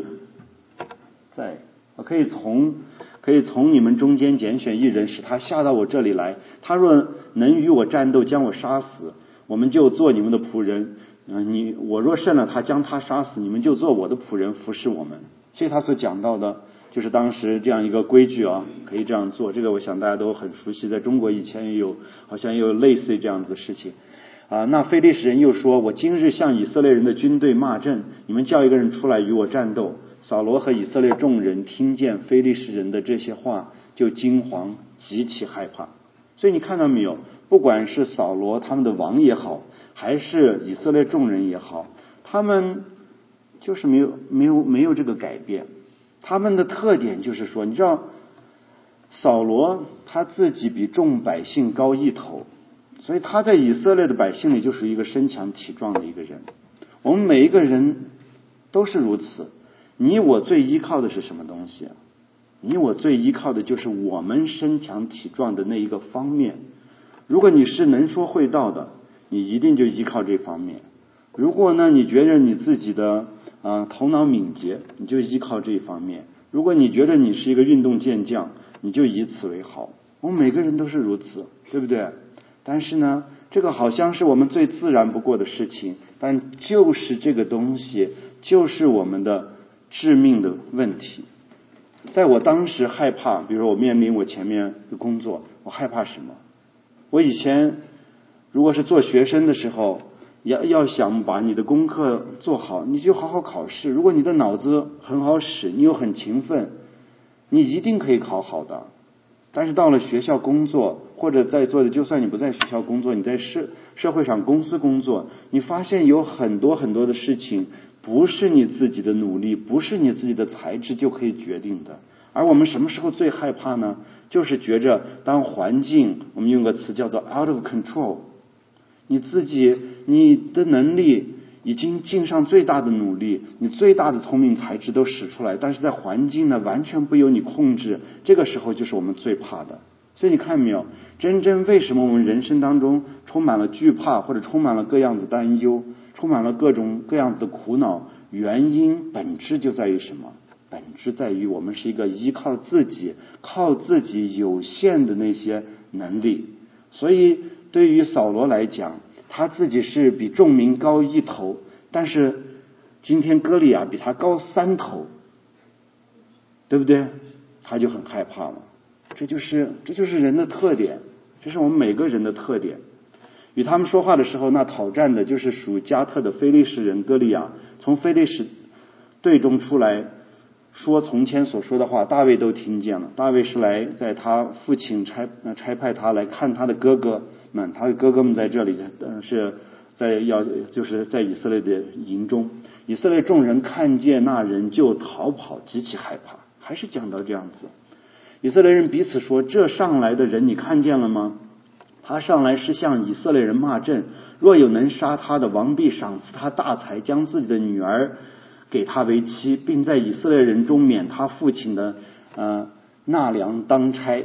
从你们中间拣选一人，使他下到我这里来。他若能与我战斗，将我杀死，我们就做你们的仆人。我若胜了他，将他杀死，你们就做我的仆人，服侍我们。所以他所讲到的就是当时这样一个规矩啊，可以这样做。这个我想大家都很熟悉，在中国以前好像也有类似这样子的事情啊。那非利士人又说：我今日向以色列人的军队骂阵，你们叫一个人出来与我战斗。扫罗和以色列众人听见非利士人的这些话，就惊惶，极其害怕。所以你看到没有，不管是扫罗他们的王也好，还是以色列众人也好，他们就是没有这个改变。他们的特点就是说，你知道扫罗他自己比众百姓高1头，所以他在以色列的百姓里就是一个身强体壮的一个人。我们每一个人都是如此。你我最依靠的是什么东西？你我最依靠的就是我们身强体壮的那一个方面。如果你是能说会道的，你一定就依靠这方面。如果呢，你觉得你自己的头脑敏捷，你就依靠这一方面。如果你觉得你是一个运动健将，你就以此为好。我们每个人都是如此，对不对？但是呢，这个好像是我们最自然不过的事情，但就是这个东西，就是我们的致命的问题。在我当时害怕，比如说我面临我前面的工作，我害怕什么？我以前如果是做学生的时候，要想把你的功课做好，你就好好考试。如果你的脑子很好使，你又很勤奋，你一定可以考好的。但是到了学校工作，或者在座的就算你不在学校工作，你在社会上公司工作，你发现有很多很多的事情不是你自己的努力，不是你自己的才智就可以决定的。而我们什么时候最害怕呢？就是觉着当环境，我们用个词叫做 out of control， 你的能力已经尽上最大的努力，你最大的聪明才智都使出来，但是在环境呢完全不由你控制，这个时候就是我们最怕的。所以你看没有，真正为什么我们人生当中充满了惧怕，或者充满了各样子担忧，充满了各种各样子的苦恼，原因本质就在于什么？本质在于我们是一个依靠自己，靠自己有限的那些能力。所以对于扫罗来讲，他自己是比众民高1头，但是今天歌利亚比他高3头，对不对？他就很害怕了。这就是人的特点，这是我们每个人的特点。与他们说话的时候，那讨战的就是属加特的非利士人歌利亚，从非利士队中出来，说从前所说的话，大卫都听见了。大卫是来在他父亲差派他来看他的哥哥们，他的哥哥们在这里是就是在以色列的营中。以色列众人看见那人就逃跑，极其害怕。还是讲到这样子，以色列人彼此说：这上来的人你看见了吗？他上来是向以色列人骂阵，若有能杀他的，王必赏赐他大财，将自己的女儿给他为妻，并在以色列人中免他父亲的纳粮当差。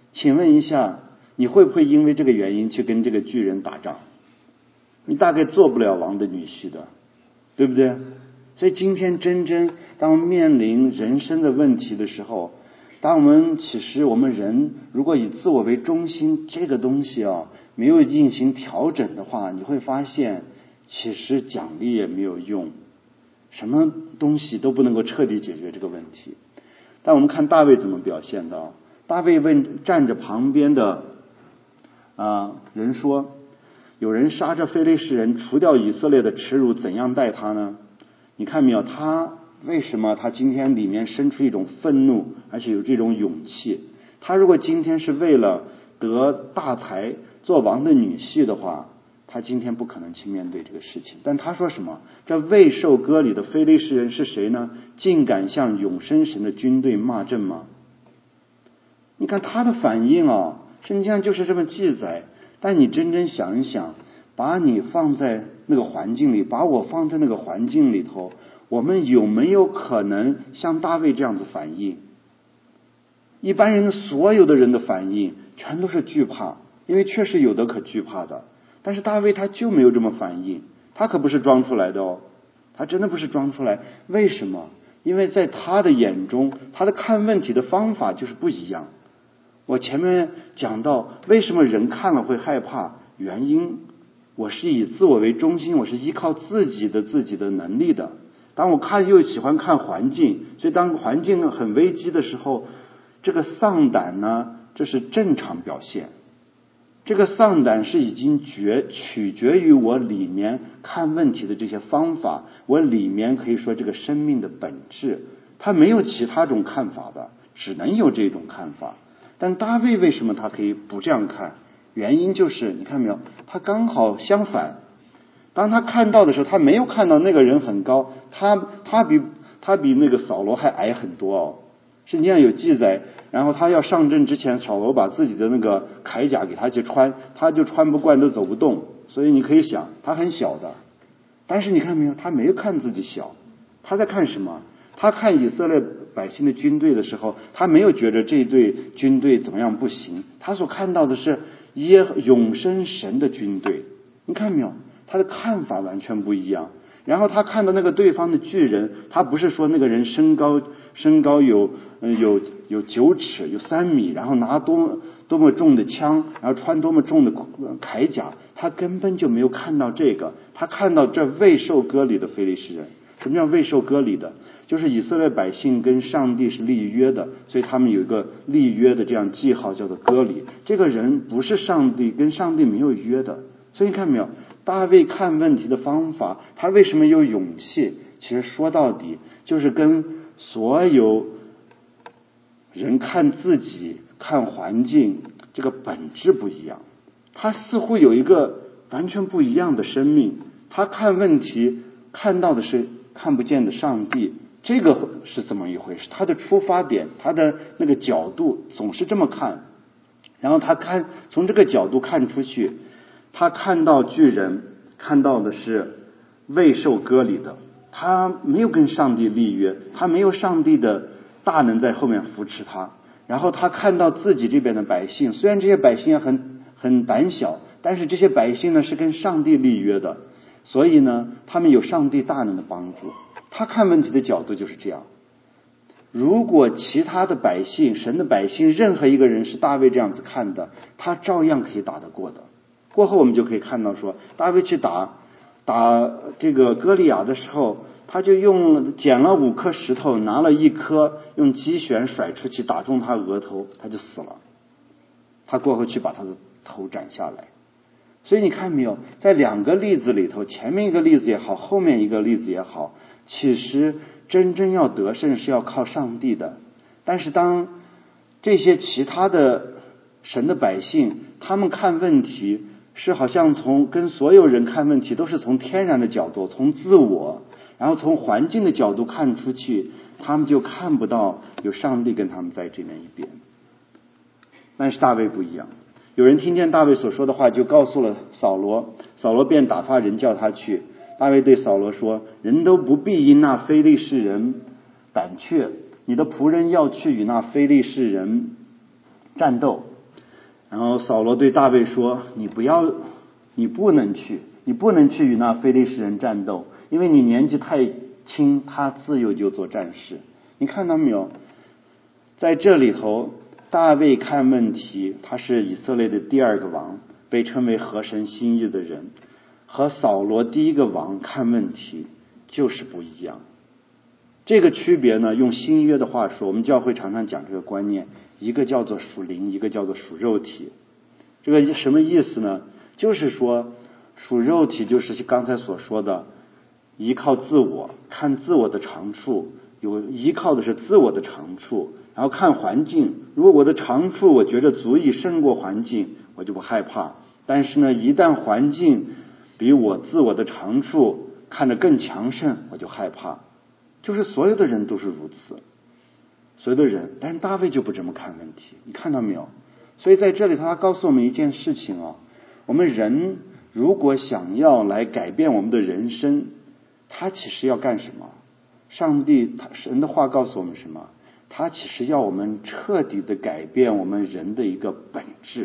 请问一下，你会不会因为这个原因去跟这个巨人打仗？你大概做不了王的女婿的，对不对？所以今天真正当面临人生的问题的时候，其实我们人如果以自我为中心这个东西没有进行调整的话，你会发现其实奖励也没有用，什么东西都不能够彻底解决这个问题。但我们看大卫怎么表现的，大卫问站着旁边的人说，有人杀着非利士人，除掉以色列的耻辱，怎样待他呢？你看没有，为什么他今天里面生出一种愤怒，而且有这种勇气？他如果今天是为了得大财做王的女婿的话，他今天不可能去面对这个事情。但他说什么？这未受割礼的非利士人是谁呢？竟敢向永生神的军队骂阵吗？你看他的反应圣经上就是这么记载。但你真正想一想，把你放在那个环境里，把我放在那个环境里头，我们有没有可能像大卫这样子反应？一般人所有的人的反应全都是惧怕，因为确实有的可惧怕的。但是大卫他就没有这么反应，他可不是装出来的他真的不是装出来。为什么？因为在他的眼中，他的看问题的方法就是不一样。我前面讲到为什么人看了会害怕，原因我是以自我为中心，我是依靠自己的能力的。当我又喜欢看环境，所以当环境很危机的时候，这个丧胆呢，这是正常表现。这个丧胆是已经取决于我里面看问题的这些方法，我里面可以说这个生命的本质，它没有其他种看法的，只能有这种看法。但大卫为什么他可以不这样看？原因就是你看没有，他刚好相反。当他看到的时候，他没有看到那个人很高，他比那个扫罗还矮很多圣经上有记载，然后他要上阵之前，扫罗把自己的那个铠甲给他去穿，他就穿不惯，都走不动。所以你可以想，他很小的。但是你看没有，他没有看自己小，他在看什么？他看以色列百姓的军队的时候，他没有觉得这队军队怎么样不行，他所看到的是永生神的军队。你看没有，他的看法完全不一样。然后他看到那个对方的巨人，他不是说那个人身高有9尺有3米，然后拿多么重的枪，然后穿多么重的铠甲，他根本就没有看到这个。他看到这未受割礼的非利士人。什么叫未受割礼的？就是以色列百姓跟上帝是立约的，所以他们有一个立约的这样记号叫做割礼。这个人不是跟上帝没有约的。所以你看没有，大卫看问题的方法，他为什么有勇气？其实说到底就是跟所有人看自己看环境这个本质不一样。他似乎有一个完全不一样的生命，他看问题看到的是看不见的上帝。这个是怎么一回事？他的出发点，他的那个角度总是这么看。然后他从这个角度看出去，他看到巨人，看到的是未受割礼的，他没有跟上帝立约，他没有上帝的大能在后面扶持他。然后他看到自己这边的百姓，虽然这些百姓也很胆小，但是这些百姓呢是跟上帝立约的，所以呢他们有上帝大能的帮助。他看问题的角度就是这样。如果其他的百姓，神的百姓，任何一个人是大卫这样子看的，他照样可以打得过的。过后我们就可以看到说，大卫去打这个歌利亚的时候，他就捡了5颗石头，拿了1颗用击弦甩出去，打中他额头，他就死了。他过后去把他的头斩下来。所以你看没有，在2个例子里头，前面一个例子也好，后面一个例子也好，其实真正要得胜是要靠上帝的。但是当这些其他的神的百姓，他们看问题是好像跟所有人看问题都是从天然的角度，从自我，然后从环境的角度看出去，他们就看不到有上帝跟他们在这边一边。但是大卫不一样，有人听见大卫所说的话，就告诉了扫罗，扫罗便打发人叫他去。大卫对扫罗说，人都不必因那非利士人胆怯，你的仆人要去与那非利士人战斗， 然后扫罗对大卫说，你不能去与那非利士人战斗，因为你年纪太轻，他自幼就做战士。你看到没有，在这里头大卫看问题，他是以色列的第二个王，被称为合神心意的人，和扫罗第一个王看问题就是不一样。这个区别呢，用新约的话说，我们教会常常讲这个观念，一个叫做属灵，一个叫做属肉体。这个什么意思呢？就是说属肉体就是刚才所说的依靠自我，看自我的长处，依靠的是自我的长处，然后看环境，如果我的长处我觉得足以胜过环境，我就不害怕。但是呢，一旦环境比我自我的长处看得更强盛，我就害怕。就是所有的人都是如此，所有的人，但是大卫就不这么看问题，你看到没有？所以在这里他告诉我们一件事情啊，我们人如果想要来改变我们的人生，他其实要干什么？神的话告诉我们什么？他其实要我们彻底的改变我们人的一个本质。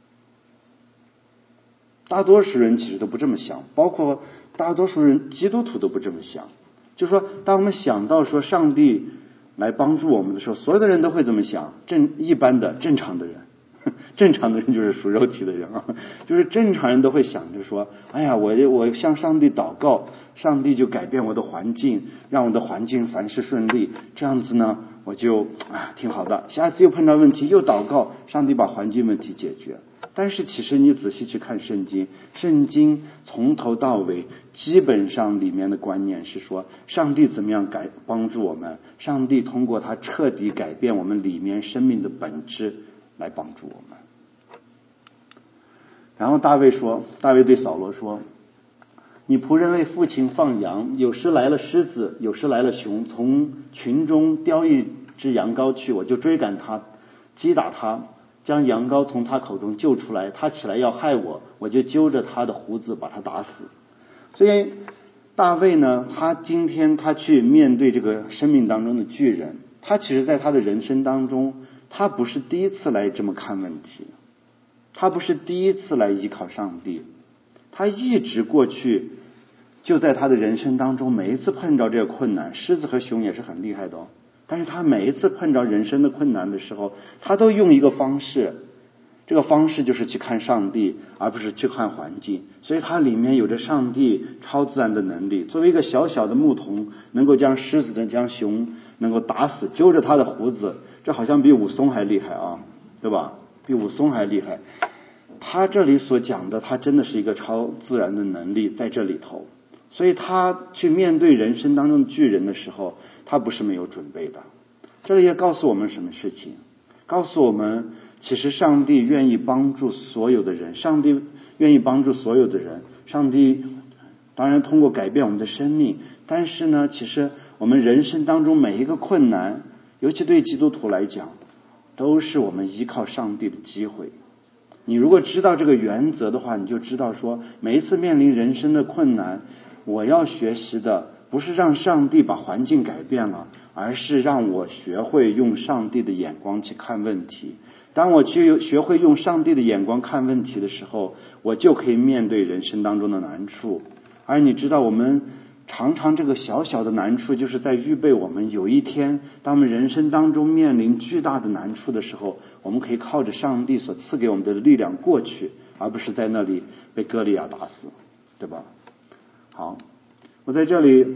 大多数人其实都不这么想，包括大多数人基督徒都不这么想。就是说当我们想到说上帝来帮助我们的时候，所有的人都会这么想，一般的正常的人就是属肉体的人啊，就是正常人都会想着说，哎呀，我向上帝祷告，上帝就改变我的环境，让我的环境凡事顺利，这样子呢我就挺好的，下次又碰到问题又祷告，上帝把环境问题解决。但是其实你仔细去看圣经从头到尾基本上里面的观念是说，上帝怎么样帮助我们，上帝通过他彻底改变我们里面生命的本质来帮助我们。然后大卫对扫罗说，你仆人为父亲放羊，有时来了狮子，有时来了熊，从群中叼一只羊羔去，我就追赶他，击打他，将羊羔从他口中救出来，他起来要害我，我就揪着他的胡子把他打死。所以大卫呢，他今天他去面对这个生命当中的巨人，他其实在他的人生当中，他不是第一次来这么看问题，他不是第一次来依靠上帝，他一直过去就在他的人生当中，每一次碰着这个困难，狮子和熊也是很厉害的但是他每一次碰着人生的困难的时候，他都用一个方式，这个方式就是去看上帝，而不是去看环境。所以他里面有着上帝超自然的能力，作为一个小小的牧童，能够将狮子将熊能够打死，揪着他的胡子，这好像比武松还厉害啊，对吧？比武松还厉害。他这里所讲的，他真的是一个超自然的能力在这里头。所以他去面对人生当中的巨人的时候，他不是没有准备的。这里也告诉我们什么事情？告诉我们其实上帝愿意帮助所有的人，上帝愿意帮助所有的人，上帝当然通过改变我们的生命，但是呢，其实我们人生当中每一个困难，尤其对基督徒来讲，都是我们依靠上帝的机会。你如果知道这个原则的话，你就知道说，每一次面临人生的困难，我要学习的不是让上帝把环境改变了，而是让我学会用上帝的眼光去看问题。当我去学会用上帝的眼光看问题的时候，我就可以面对人生当中的难处。而你知道，我们常常这个小小的难处，就是在预备我们有一天，当我们人生当中面临巨大的难处的时候，我们可以靠着上帝所赐给我们的力量过去，而不是在那里被歌利亚打死，对吧？好，我在这里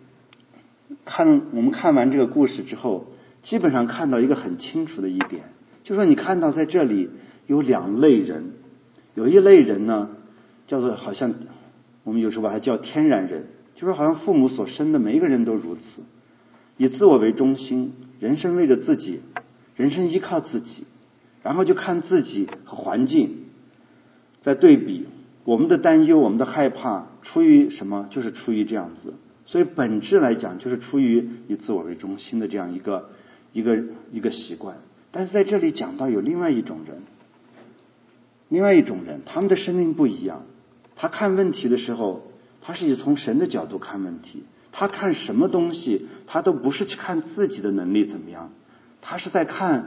我们看完这个故事之后，基本上看到一个很清楚的一点，就是说你看到在这里有两类人，有一类人呢，叫做好像我们有时候把它叫天然人，就是好像父母所生的每一个人都如此，以自我为中心，人生为了自己，人生依靠自己，然后就看自己和环境在对比，我们的担忧，我们的害怕出于什么？就是出于这样子。所以本质来讲，就是出于以自我为中心的这样一个习惯。但是在这里讲到有另外一种人，他们的生命不一样。他看问题的时候，他是从神的角度看问题。他看什么东西，他都不是去看自己的能力怎么样，他是在看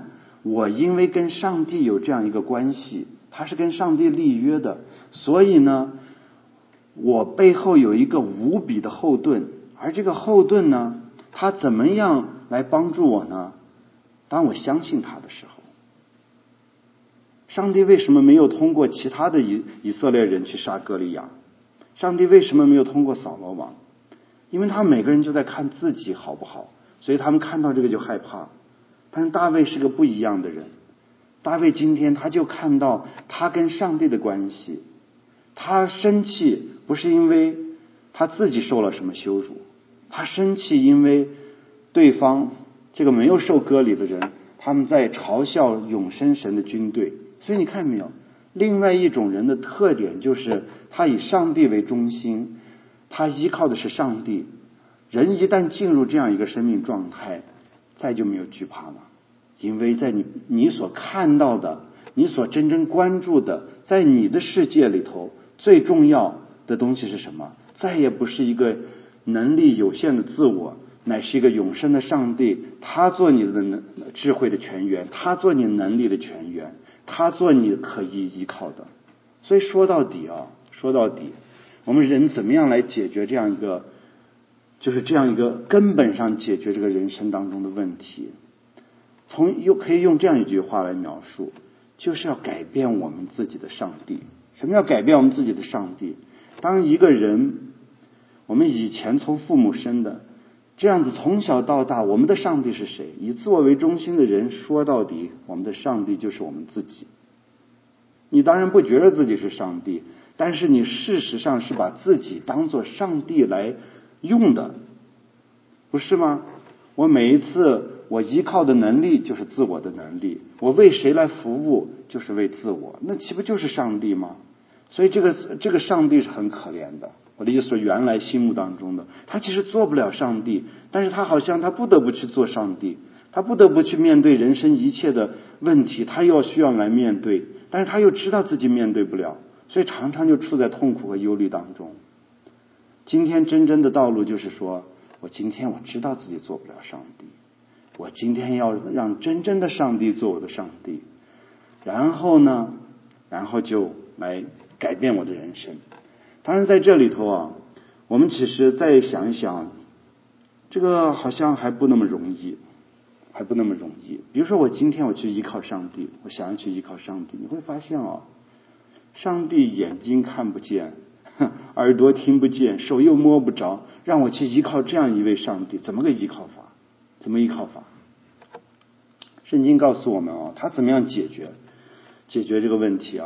我因为跟上帝有这样一个关系，他是跟上帝立约的，所以呢，我背后有一个无比的后盾，而这个后盾呢，他怎么样来帮助我呢？当我相信他的时候，上帝为什么没有通过其他的以色列人去杀歌利亚？上帝为什么没有通过扫罗王？因为他每个人就在看自己好不好，所以他们看到这个就害怕。但是大卫是个不一样的人，大卫今天他就看到他跟上帝的关系，他生气不是因为他自己受了什么羞辱，他生气因为对方这个没有受割礼的人，他们在嘲笑永生神的军队。所以你看没有，另外一种人的特点就是他以上帝为中心，他依靠的是上帝。人一旦进入这样一个生命状态，再就没有惧怕了，因为在你所看到的，你所真正关注的，在你的世界里头最重要的东西是什么？再也不是一个能力有限的自我，乃是一个永生的上帝，他做你的智慧的泉源，他做你能力的泉源，他做你可以依靠的。所以说到底，我们人怎么样来解决这样一个，就是这样一个根本上解决这个人生当中的问题？又可以用这样一句话来描述，就是要改变我们自己的上帝。什么叫改变我们自己的上帝？当一个人，我们以前从父母生的，这样子从小到大，我们的上帝是谁？以自我为中心的人，说到底，我们的上帝就是我们自己。你当然不觉得自己是上帝，但是你事实上是把自己当作上帝来用的，不是吗？我每一次我依靠的能力就是自我的能力，我为谁来服务就是为自我，那岂不就是上帝吗？所以这个上帝是很可怜的。我的意思是，原来心目当中的他其实做不了上帝，但是他好像他不得不去做上帝，他不得不去面对人生一切的问题，他又需要来面对，但是他又知道自己面对不了，所以常常就处在痛苦和忧虑当中。今天真正的道路就是说，我今天我知道自己做不了上帝，我今天要让真正的上帝做我的上帝，然后就来改变我的人生。当然在这里头我们其实再想一想，这个好像还不那么容易。比如说我今天我去依靠上帝，我想要去依靠上帝，你会发现上帝眼睛看不见，耳朵听不见，手又摸不着，让我去依靠这样一位上帝，怎么依靠法？圣经告诉我们他怎么样解决这个问题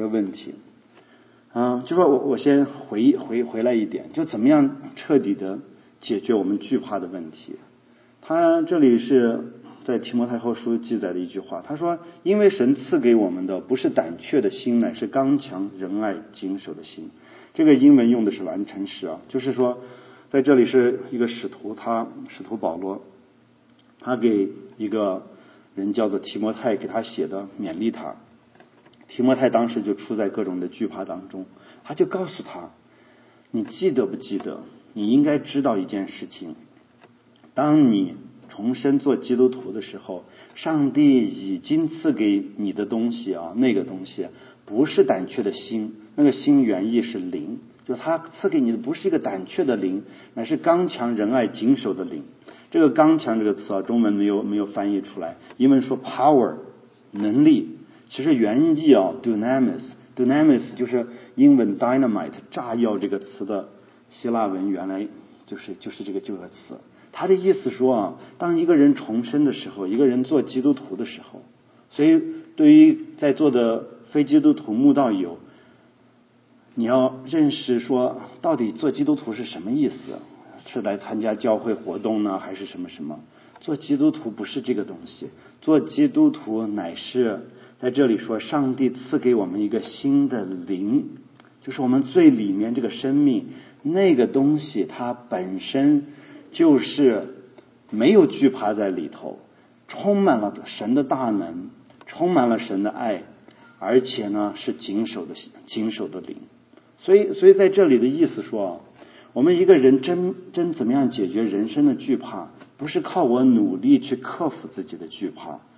就说我先回来一点，就怎么样彻底的解决我们惧怕的问题。他这里是在提摩太后书记载的一句话，他说，因为神赐给我们的不是胆怯的心，乃是刚强仁爱谨守的心。这个英文用的是完成式就是说在这里是一个使徒保罗，他给一个人叫做提摩太给他写的勉励他。提摩太当时就处在各种的惧怕当中，他就告诉他，你记得不记得，你应该知道一件事情，当你重生做基督徒的时候，上帝已经赐给你的东西那个东西不是胆怯的心，那个心原意是灵，就是他赐给你的不是一个胆怯的灵，乃是刚强仁爱谨守的灵。这个刚强这个词中文没有翻译出来，英文说 power 能力，其实原意dunamis 就是英文 dynamite 炸药这个词的希腊文原来就是这个词。他的意思说当一个人重生的时候，一个人做基督徒的时候，所以对于在座的非基督徒慕道友，你要认识说到底做基督徒是什么意思，是来参加教会活动呢，还是什么？做基督徒不是这个东西，做基督徒乃是在这里说上帝赐给我们一个新的灵，就是我们最里面这个生命，那个东西它本身就是没有惧怕在里头，充满了神的大能，充满了神的爱，而且呢是谨守的灵。所以在这里的意思说我们一个人真怎么样解决人生的惧怕，不是靠我努力去克服自己的惧怕，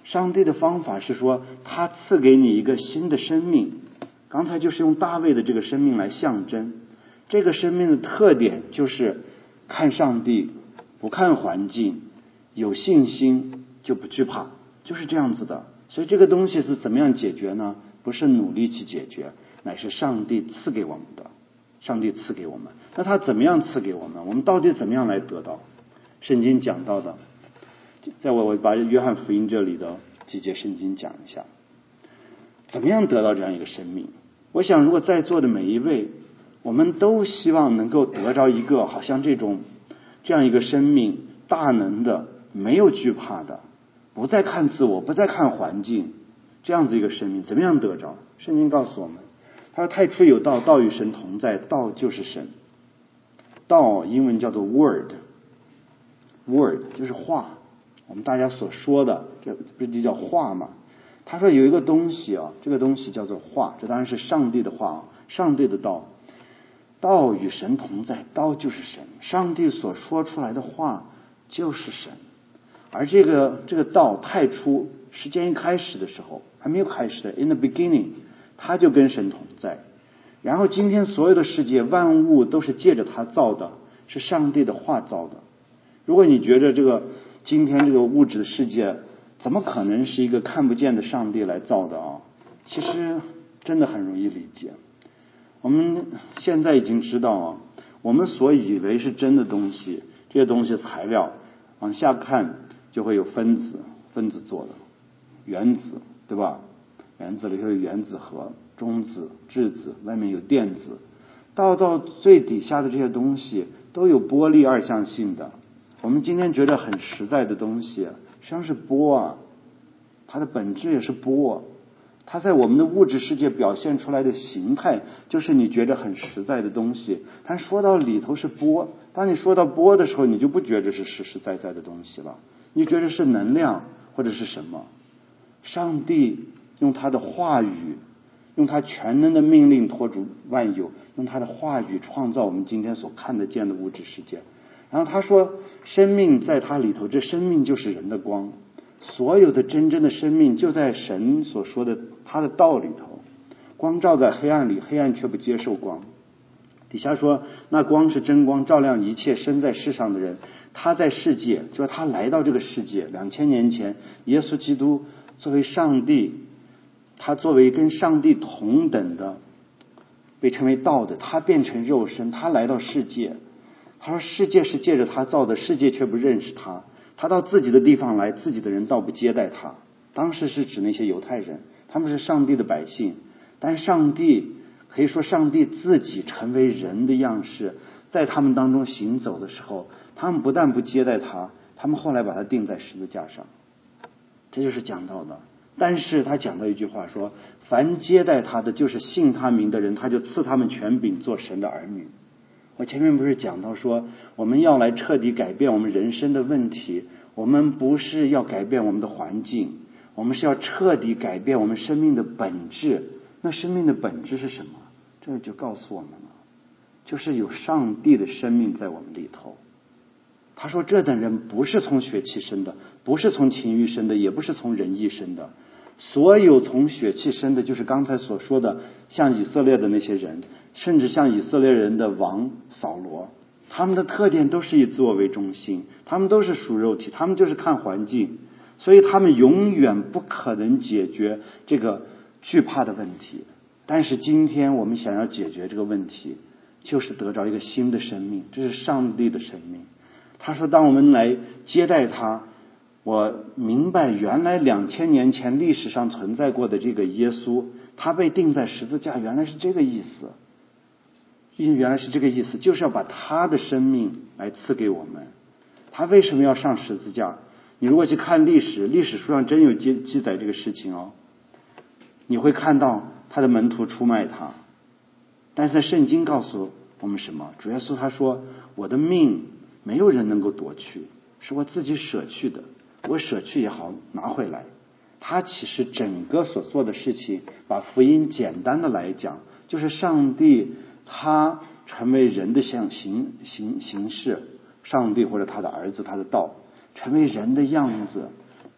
上帝的方法是说，他赐给你一个新的生命。刚才就是用大卫的这个生命来象征，这个生命的特点就是看上帝，不看环境，有信心就不惧怕，就是这样子的。所以这个东西是怎么样解决呢？不是努力去解决，乃是上帝赐给我们的。上帝赐给我们，那他怎么样赐给我们？我们到底怎么样来得到？圣经讲到的，在我把约翰福音这里的几节圣经讲一下，怎么样得到这样一个生命？我想如果在座的每一位，我们都希望能够得着一个好像这样一个生命，大能的，没有惧怕的，不再看自我，不再看环境，这样子一个生命，怎么样得着？圣经告诉我们，他说太初有道，道与神同在，道就是神。道英文叫做 word 就是话，我们大家所说的，这不就叫话吗？他说有一个东西啊，这个东西叫做话，这当然是上帝的话，上帝的道。道与神同在，道就是神，上帝所说出来的话就是神。而这个道太初时间一开始的时候，还没有开始的 in the beginning， 他就跟神同在。然后今天所有的世界万物都是借着他造的，是上帝的话造的。如果你觉得今天这个物质的世界怎么可能是一个看不见的上帝来造的啊？其实真的很容易理解。我们现在已经知道啊，我们所以为是真的东西，这些东西材料往下看就会有分子做的，原子，对吧？原子里头有原子核、中子、质子，外面有电子，到最底下的这些东西都有波粒二象性的。我们今天觉得很实在的东西，实际上是波啊，它的本质也是波。它在我们的物质世界表现出来的形态，就是你觉得很实在的东西，但说到里头是波。当你说到波的时候，你就不觉得是实实在在的东西了，你觉得是能量或者是什么。上帝用他的话语，用他全能的命令托住万有，用他的话语创造我们今天所看得见的物质世界。然后他说生命在他里头，这生命就是人的光，所有的真正的生命就在神所说的他的道里头。光照在黑暗里，黑暗却不接受光。底下说那光是真光，照亮一切生在世上的人。他在世界，就是他来到这个世界2000年前，耶稣基督作为上帝，他作为跟上帝同等的被称为道的，他变成肉身，他来到世界。他说世界是借着他造的，世界却不认识他。他到自己的地方来，自己的人倒不接待他。当时是指那些犹太人，他们是上帝的百姓，但上帝可以说上帝自己成为人的样式，在他们当中行走的时候，他们不但不接待他，他们后来把他钉在十字架上。这就是讲到的。但是他讲到一句话说，凡接待他的，就是信他名的人，他就赐他们权柄做神的儿女。我前面不是讲到说，我们要来彻底改变我们人生的问题，我们不是要改变我们的环境，我们是要彻底改变我们生命的本质。那生命的本质是什么？这就告诉我们了，就是有上帝的生命在我们里头。他说这等人不是从血气生的，不是从情欲生的，也不是从人意生的。所有从血气生的，就是刚才所说的像以色列的那些人，甚至像以色列人的王扫罗，他们的特点都是以自我为中心，他们都是属肉体，他们就是看环境，所以他们永远不可能解决这个惧怕的问题。但是今天我们想要解决这个问题，就是得着一个新的生命，这是上帝的生命。他说当我们来接待他，我明白原来2000年前历史上存在过的这个耶稣，他被钉在十字架，原来是这个意思。原来是这个意思，就是要把他的生命来赐给我们。他为什么要上十字架？你如果去看历史书上真有记载这个事情哦，你会看到他的门徒出卖他。但是在圣经告诉我们什么？主耶稣他说，我的命没有人能够夺去，是我自己舍去的，我舍去也好拿回来。他其实整个所做的事情，把福音简单的来讲，就是上帝他成为人的形式，上帝或者他的儿子，他的道成为人的样子，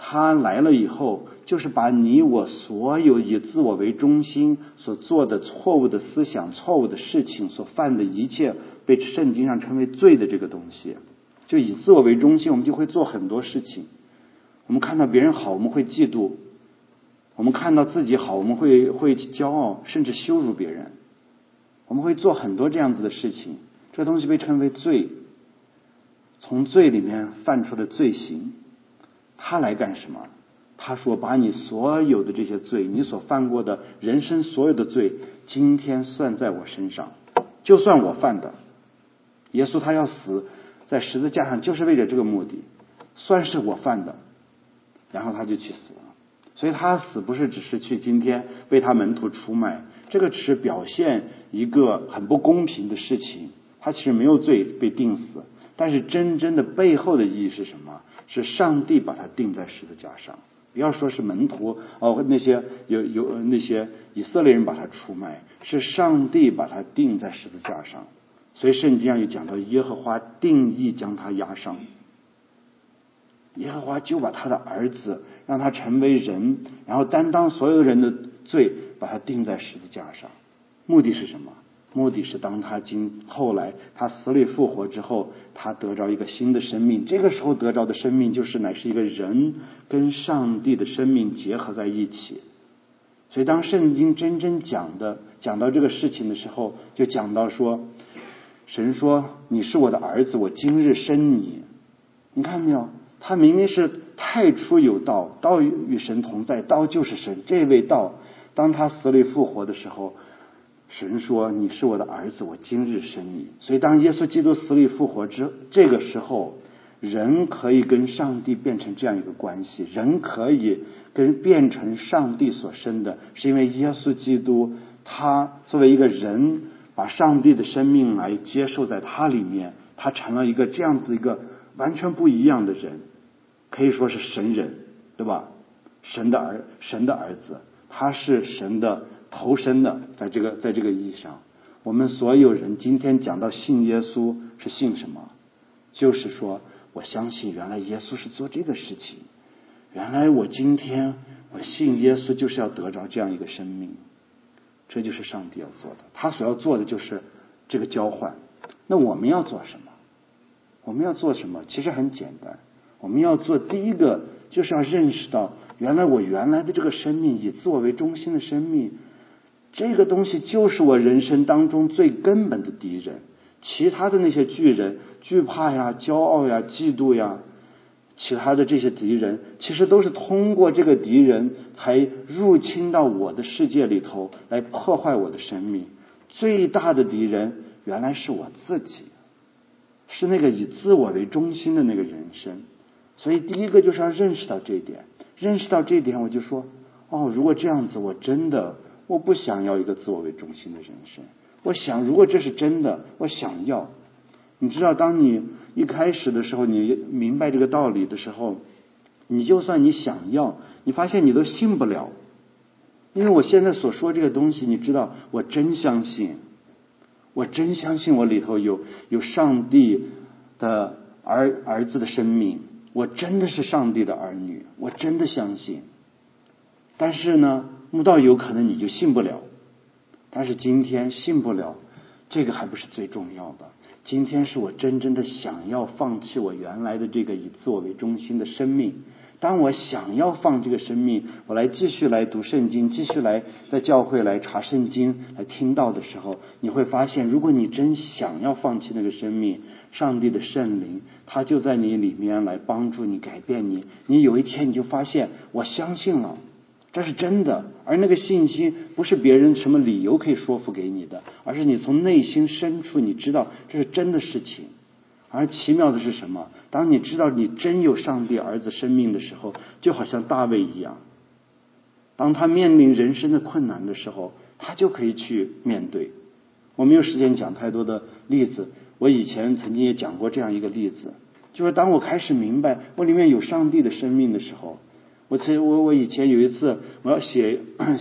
他来了以后，就是把你我所有以自我为中心所做的错误的思想、错误的事情所犯的一切，被圣经上称为罪的这个东西，就以自我为中心，我们就会做很多事情。我们看到别人好，我们会嫉妒；我们看到自己好，我们会骄傲，甚至羞辱别人。我们会做很多这样子的事情，这东西被称为罪。从罪里面犯出的罪行，他来干什么？他说把你所有的这些罪，你所犯过的人生所有的罪，今天算在我身上，就算我犯的。耶稣他要死在十字架上，就是为了这个目的，算是我犯的，然后他就去死了。所以他死不是只是去今天被他门徒出卖，这个只是表现一个很不公平的事情，他其实没有罪被钉死，但是真正的背后的意义是什么？是上帝把他钉在十字架上。不要说是门徒那些那些以色列人把他出卖，是上帝把他钉在十字架上。所以圣经上有讲到耶和华定义将他压伤，耶和华就把他的儿子让他成为人，然后担当所有人的罪，把他钉在十字架上。目的是什么？目的是当他后来他死里复活之后，他得着一个新的生命。这个时候得着的生命就是乃是一个人跟上帝的生命结合在一起。所以当圣经真正讲到这个事情的时候，就讲到说，神说你是我的儿子，我今日生你。你看没有？他明明是太初有道，道与神同在，道就是神。这位道当他死里复活的时候，神说你是我的儿子，我今日生你。所以当耶稣基督死里复活这个时候，人可以跟上帝变成这样一个关系，人可以变成上帝所生的，是因为耶稣基督他作为一个人，把上帝的生命来接受在他里面，他成了一个这样子一个完全不一样的人，可以说是神人，对吧？神的儿子，他是神的投身的，在这个意义上，我们所有人今天讲到信耶稣是信什么？就是说我相信原来耶稣是做这个事情，原来我今天我信耶稣就是要得着这样一个生命，这就是上帝要做的，他所要做的就是这个交换。那我们要做什么？我们要做什么？其实很简单，我们要做第一个就是要认识到，原来我原来的这个生命，以自我为中心的生命，这个东西就是我人生当中最根本的敌人。其他的那些巨人，惧怕呀、骄傲呀、嫉妒呀，其他的这些敌人，其实都是通过这个敌人才入侵到我的世界里头，来破坏我的生命。最大的敌人原来是我自己，是那个以自我为中心的那个人生。所以第一个就是要认识到这一点，认识到这一点，我就说如果这样子，我不想要一个自我为中心的人生。我想如果这是真的，我想要。你知道当你一开始的时候，你明白这个道理的时候，你就算你想要，你发现你都信不了。因为我现在所说这个东西，你知道我真相信，我里头有上帝的儿子的生命，我真的是上帝的儿女，我真的相信。但是呢，慕道友可能你就信不了，但是今天信不了，这个还不是最重要的。今天是我真正的想要放弃我原来的这个以自我为中心的生命。当我想要放这个生命，我来继续来读圣经，继续来在教会来查圣经，来听到的时候，你会发现，如果你真想要放弃那个生命，上帝的圣灵他就在你里面来帮助你，改变你。你有一天你就发现，我相信了，这是真的。而那个信心不是别人什么理由可以说服给你的，而是你从内心深处你知道这是真的事情。而奇妙的是什么？当你知道你真有上帝儿子生命的时候，就好像大卫一样，当他面临人生的困难的时候，他就可以去面对。我没有时间讲太多的例子，我以前曾经也讲过这样一个例子，就是当我开始明白我里面有上帝的生命的时候，我以前有一次我要写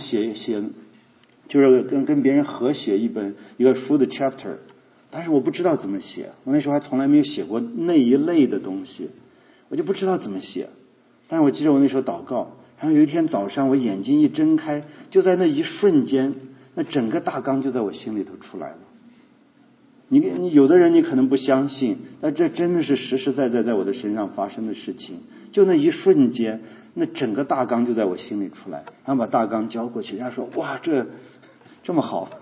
就是跟别人合写一个书的 chapter， 但是我不知道怎么写，我那时候还从来没有写过那一类的东西，我就不知道怎么写。 但是我记得我那时候祷告，然后有一天早上我眼睛一睁开，就在那一瞬间，那整个大纲就在我心里头出来了。你有的人你可能不相信，但这真的是实实在在在我的身上发生的事情。就那一瞬间，那整个大纲就在我心里出来，然后把大纲交过去，人家说哇这么好，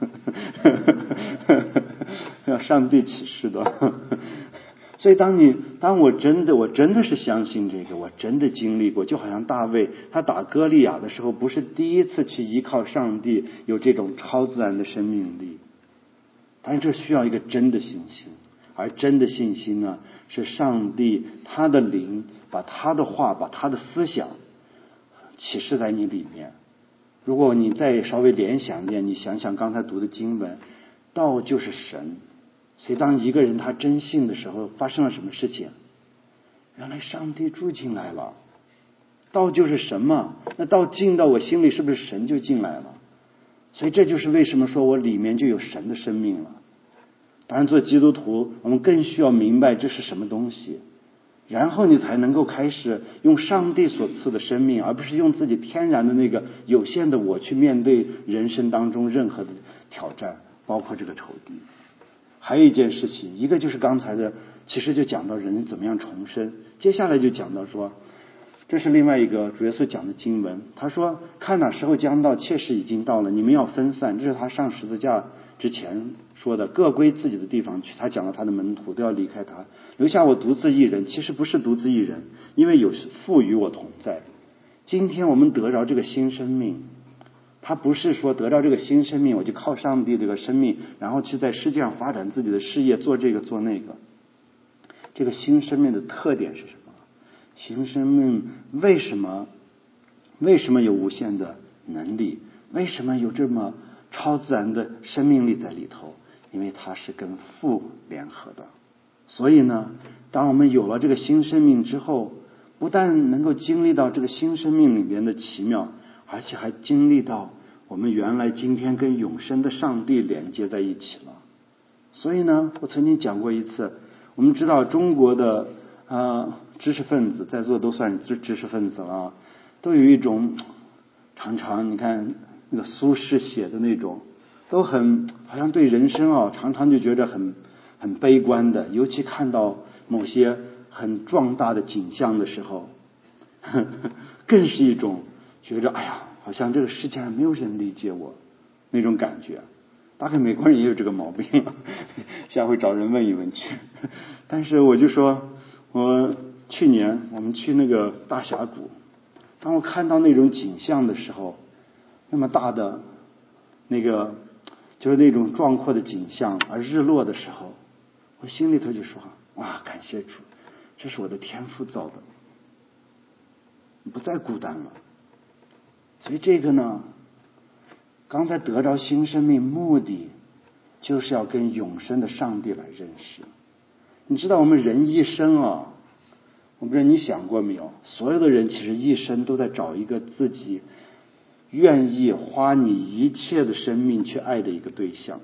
让上帝启示的。所以当我真的是相信这个，我真的经历过，就好像大卫他打歌利亚的时候，不是第一次去依靠上帝有这种超自然的生命力。但是这需要一个真的信心，而真的信心呢，是上帝他的灵把他的话把他的思想启示在你里面。如果你再稍微联想一点，你想想刚才读的经文，道就是神。所以当一个人他真信的时候，发生了什么事情？原来上帝住进来了。道就是什么？那道进到我心里，是不是神就进来了？所以这就是为什么说我里面就有神的生命了。当然做基督徒我们更需要明白这是什么东西，然后你才能够开始用上帝所赐的生命，而不是用自己天然的那个有限的我去面对人生当中任何的挑战，包括这个仇敌。还有一件事情，一个就是刚才的其实就讲到人怎么样重生，接下来就讲到说这是另外一个主耶稣讲的经文，他说看哪时候将到，切实已经到了，你们要分散。这是他上十字架之前说的，各归自己的地方去。他讲了他的门徒都要离开他，留下我独自一人。其实不是独自一人，因为有父与我同在。今天我们得着这个新生命，他不是说得到这个新生命我就靠上帝这个生命然后去在世界上发展自己的事业，做这个做那个。这个新生命的特点是什么？新生命为什么有无限的能力？为什么有这么超自然的生命力在里头？因为它是跟父联合的。所以呢，当我们有了这个新生命之后，不但能够经历到这个新生命里面的奇妙，而且还经历到我们原来今天跟永生的上帝连接在一起了。所以呢，我曾经讲过一次，我们知道中国的知识分子，在座都算知识分子了，都有一种常常你看那个苏轼写的那种，都很好像对人生常常就觉得很悲观的，尤其看到某些很壮大的景象的时候，更是一种觉着哎呀，好像这个世界上没有人理解我那种感觉。大概美国人也有这个毛病，下回找人问一问去。但是我就说，去年我们去那个大峡谷，当我看到那种景象的时候，那么大的那个就是那种壮阔的景象，而日落的时候，我心里头就说哇，感谢主，这是我的天父造的，不再孤单了。所以这个呢，刚才得着新生命目的就是要跟永生的上帝来认识。你知道我们人一生我不知道你想过没有，所有的人其实一生都在找一个自己愿意花你一切的生命去爱的一个对象。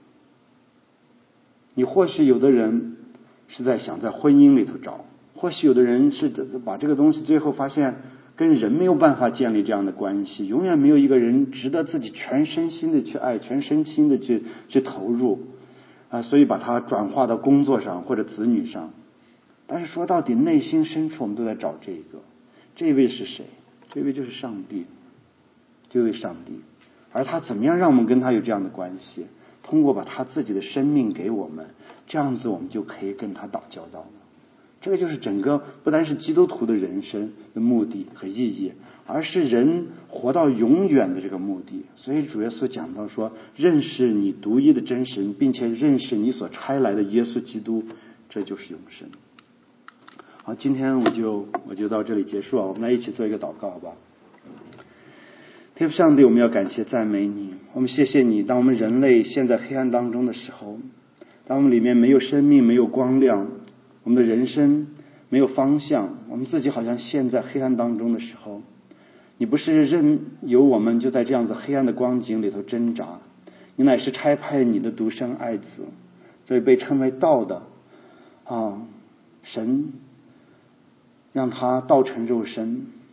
你或许有的人是想在婚姻里头找，或许有的人是把这个东西最后发现跟人没有办法建立这样的关系，永远没有一个人值得自己全身心的去爱，全身心的去投入所以把它转化到工作上或者子女上。但是说到底，内心深处我们都在找这个。这位是谁？这位就是上帝，这位上帝。而他怎么样让我们跟他有这样的关系？通过把他自己的生命给我们，这样子我们就可以跟他打交道了。这个就是整个不单是基督徒的人生的目的和意义，而是人活到永远的这个目的。所以主耶稣讲到说，认识你独一的真神，并且认识你所差来的耶稣基督，这就是永生。好，今天我就到这里结束我们来一起做一个祷告好吧。天父上帝，我们要感谢赞美你，我们谢谢你，当我们人类陷在黑暗当中的时候，当我们里面没有生命，没有光亮，我们的人生没有方向，我们自己好像陷在黑暗当中的时候，你不是任由我们就在这样子黑暗的光景里头挣扎，你乃是差派你的独生爱子，所以被称为道的神，让他道成肉身，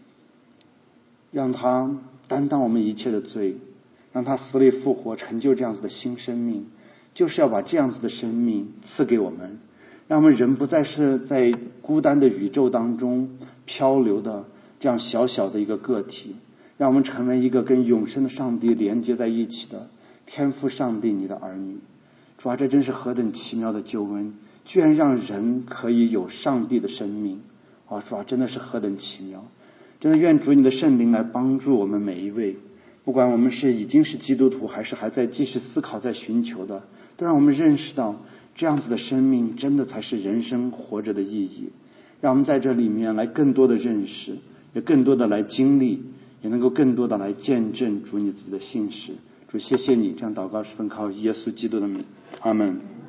让他担当我们一切的罪，让他死里复活，成就这样子的新生命，就是要把这样子的生命赐给我们，让我们人不再是在孤单的宇宙当中漂流的这样小小的一个个体，让我们成为一个跟永生的上帝连接在一起的天父上帝你的儿女。主啊，这真是何等奇妙的救恩，居然让人可以有上帝的生命啊！主啊，真的是何等奇妙！真的愿主你的圣灵来帮助我们每一位，不管我们是已经是基督徒，还是还在继续思考在寻求的，都让我们认识到这样子的生命真的才是人生活着的意义，让我们在这里面来更多的认识，也更多的来经历，也能够更多的来见证主你自己的信实。主，谢谢你，这样祷告是奉靠耶稣基督的名，阿们。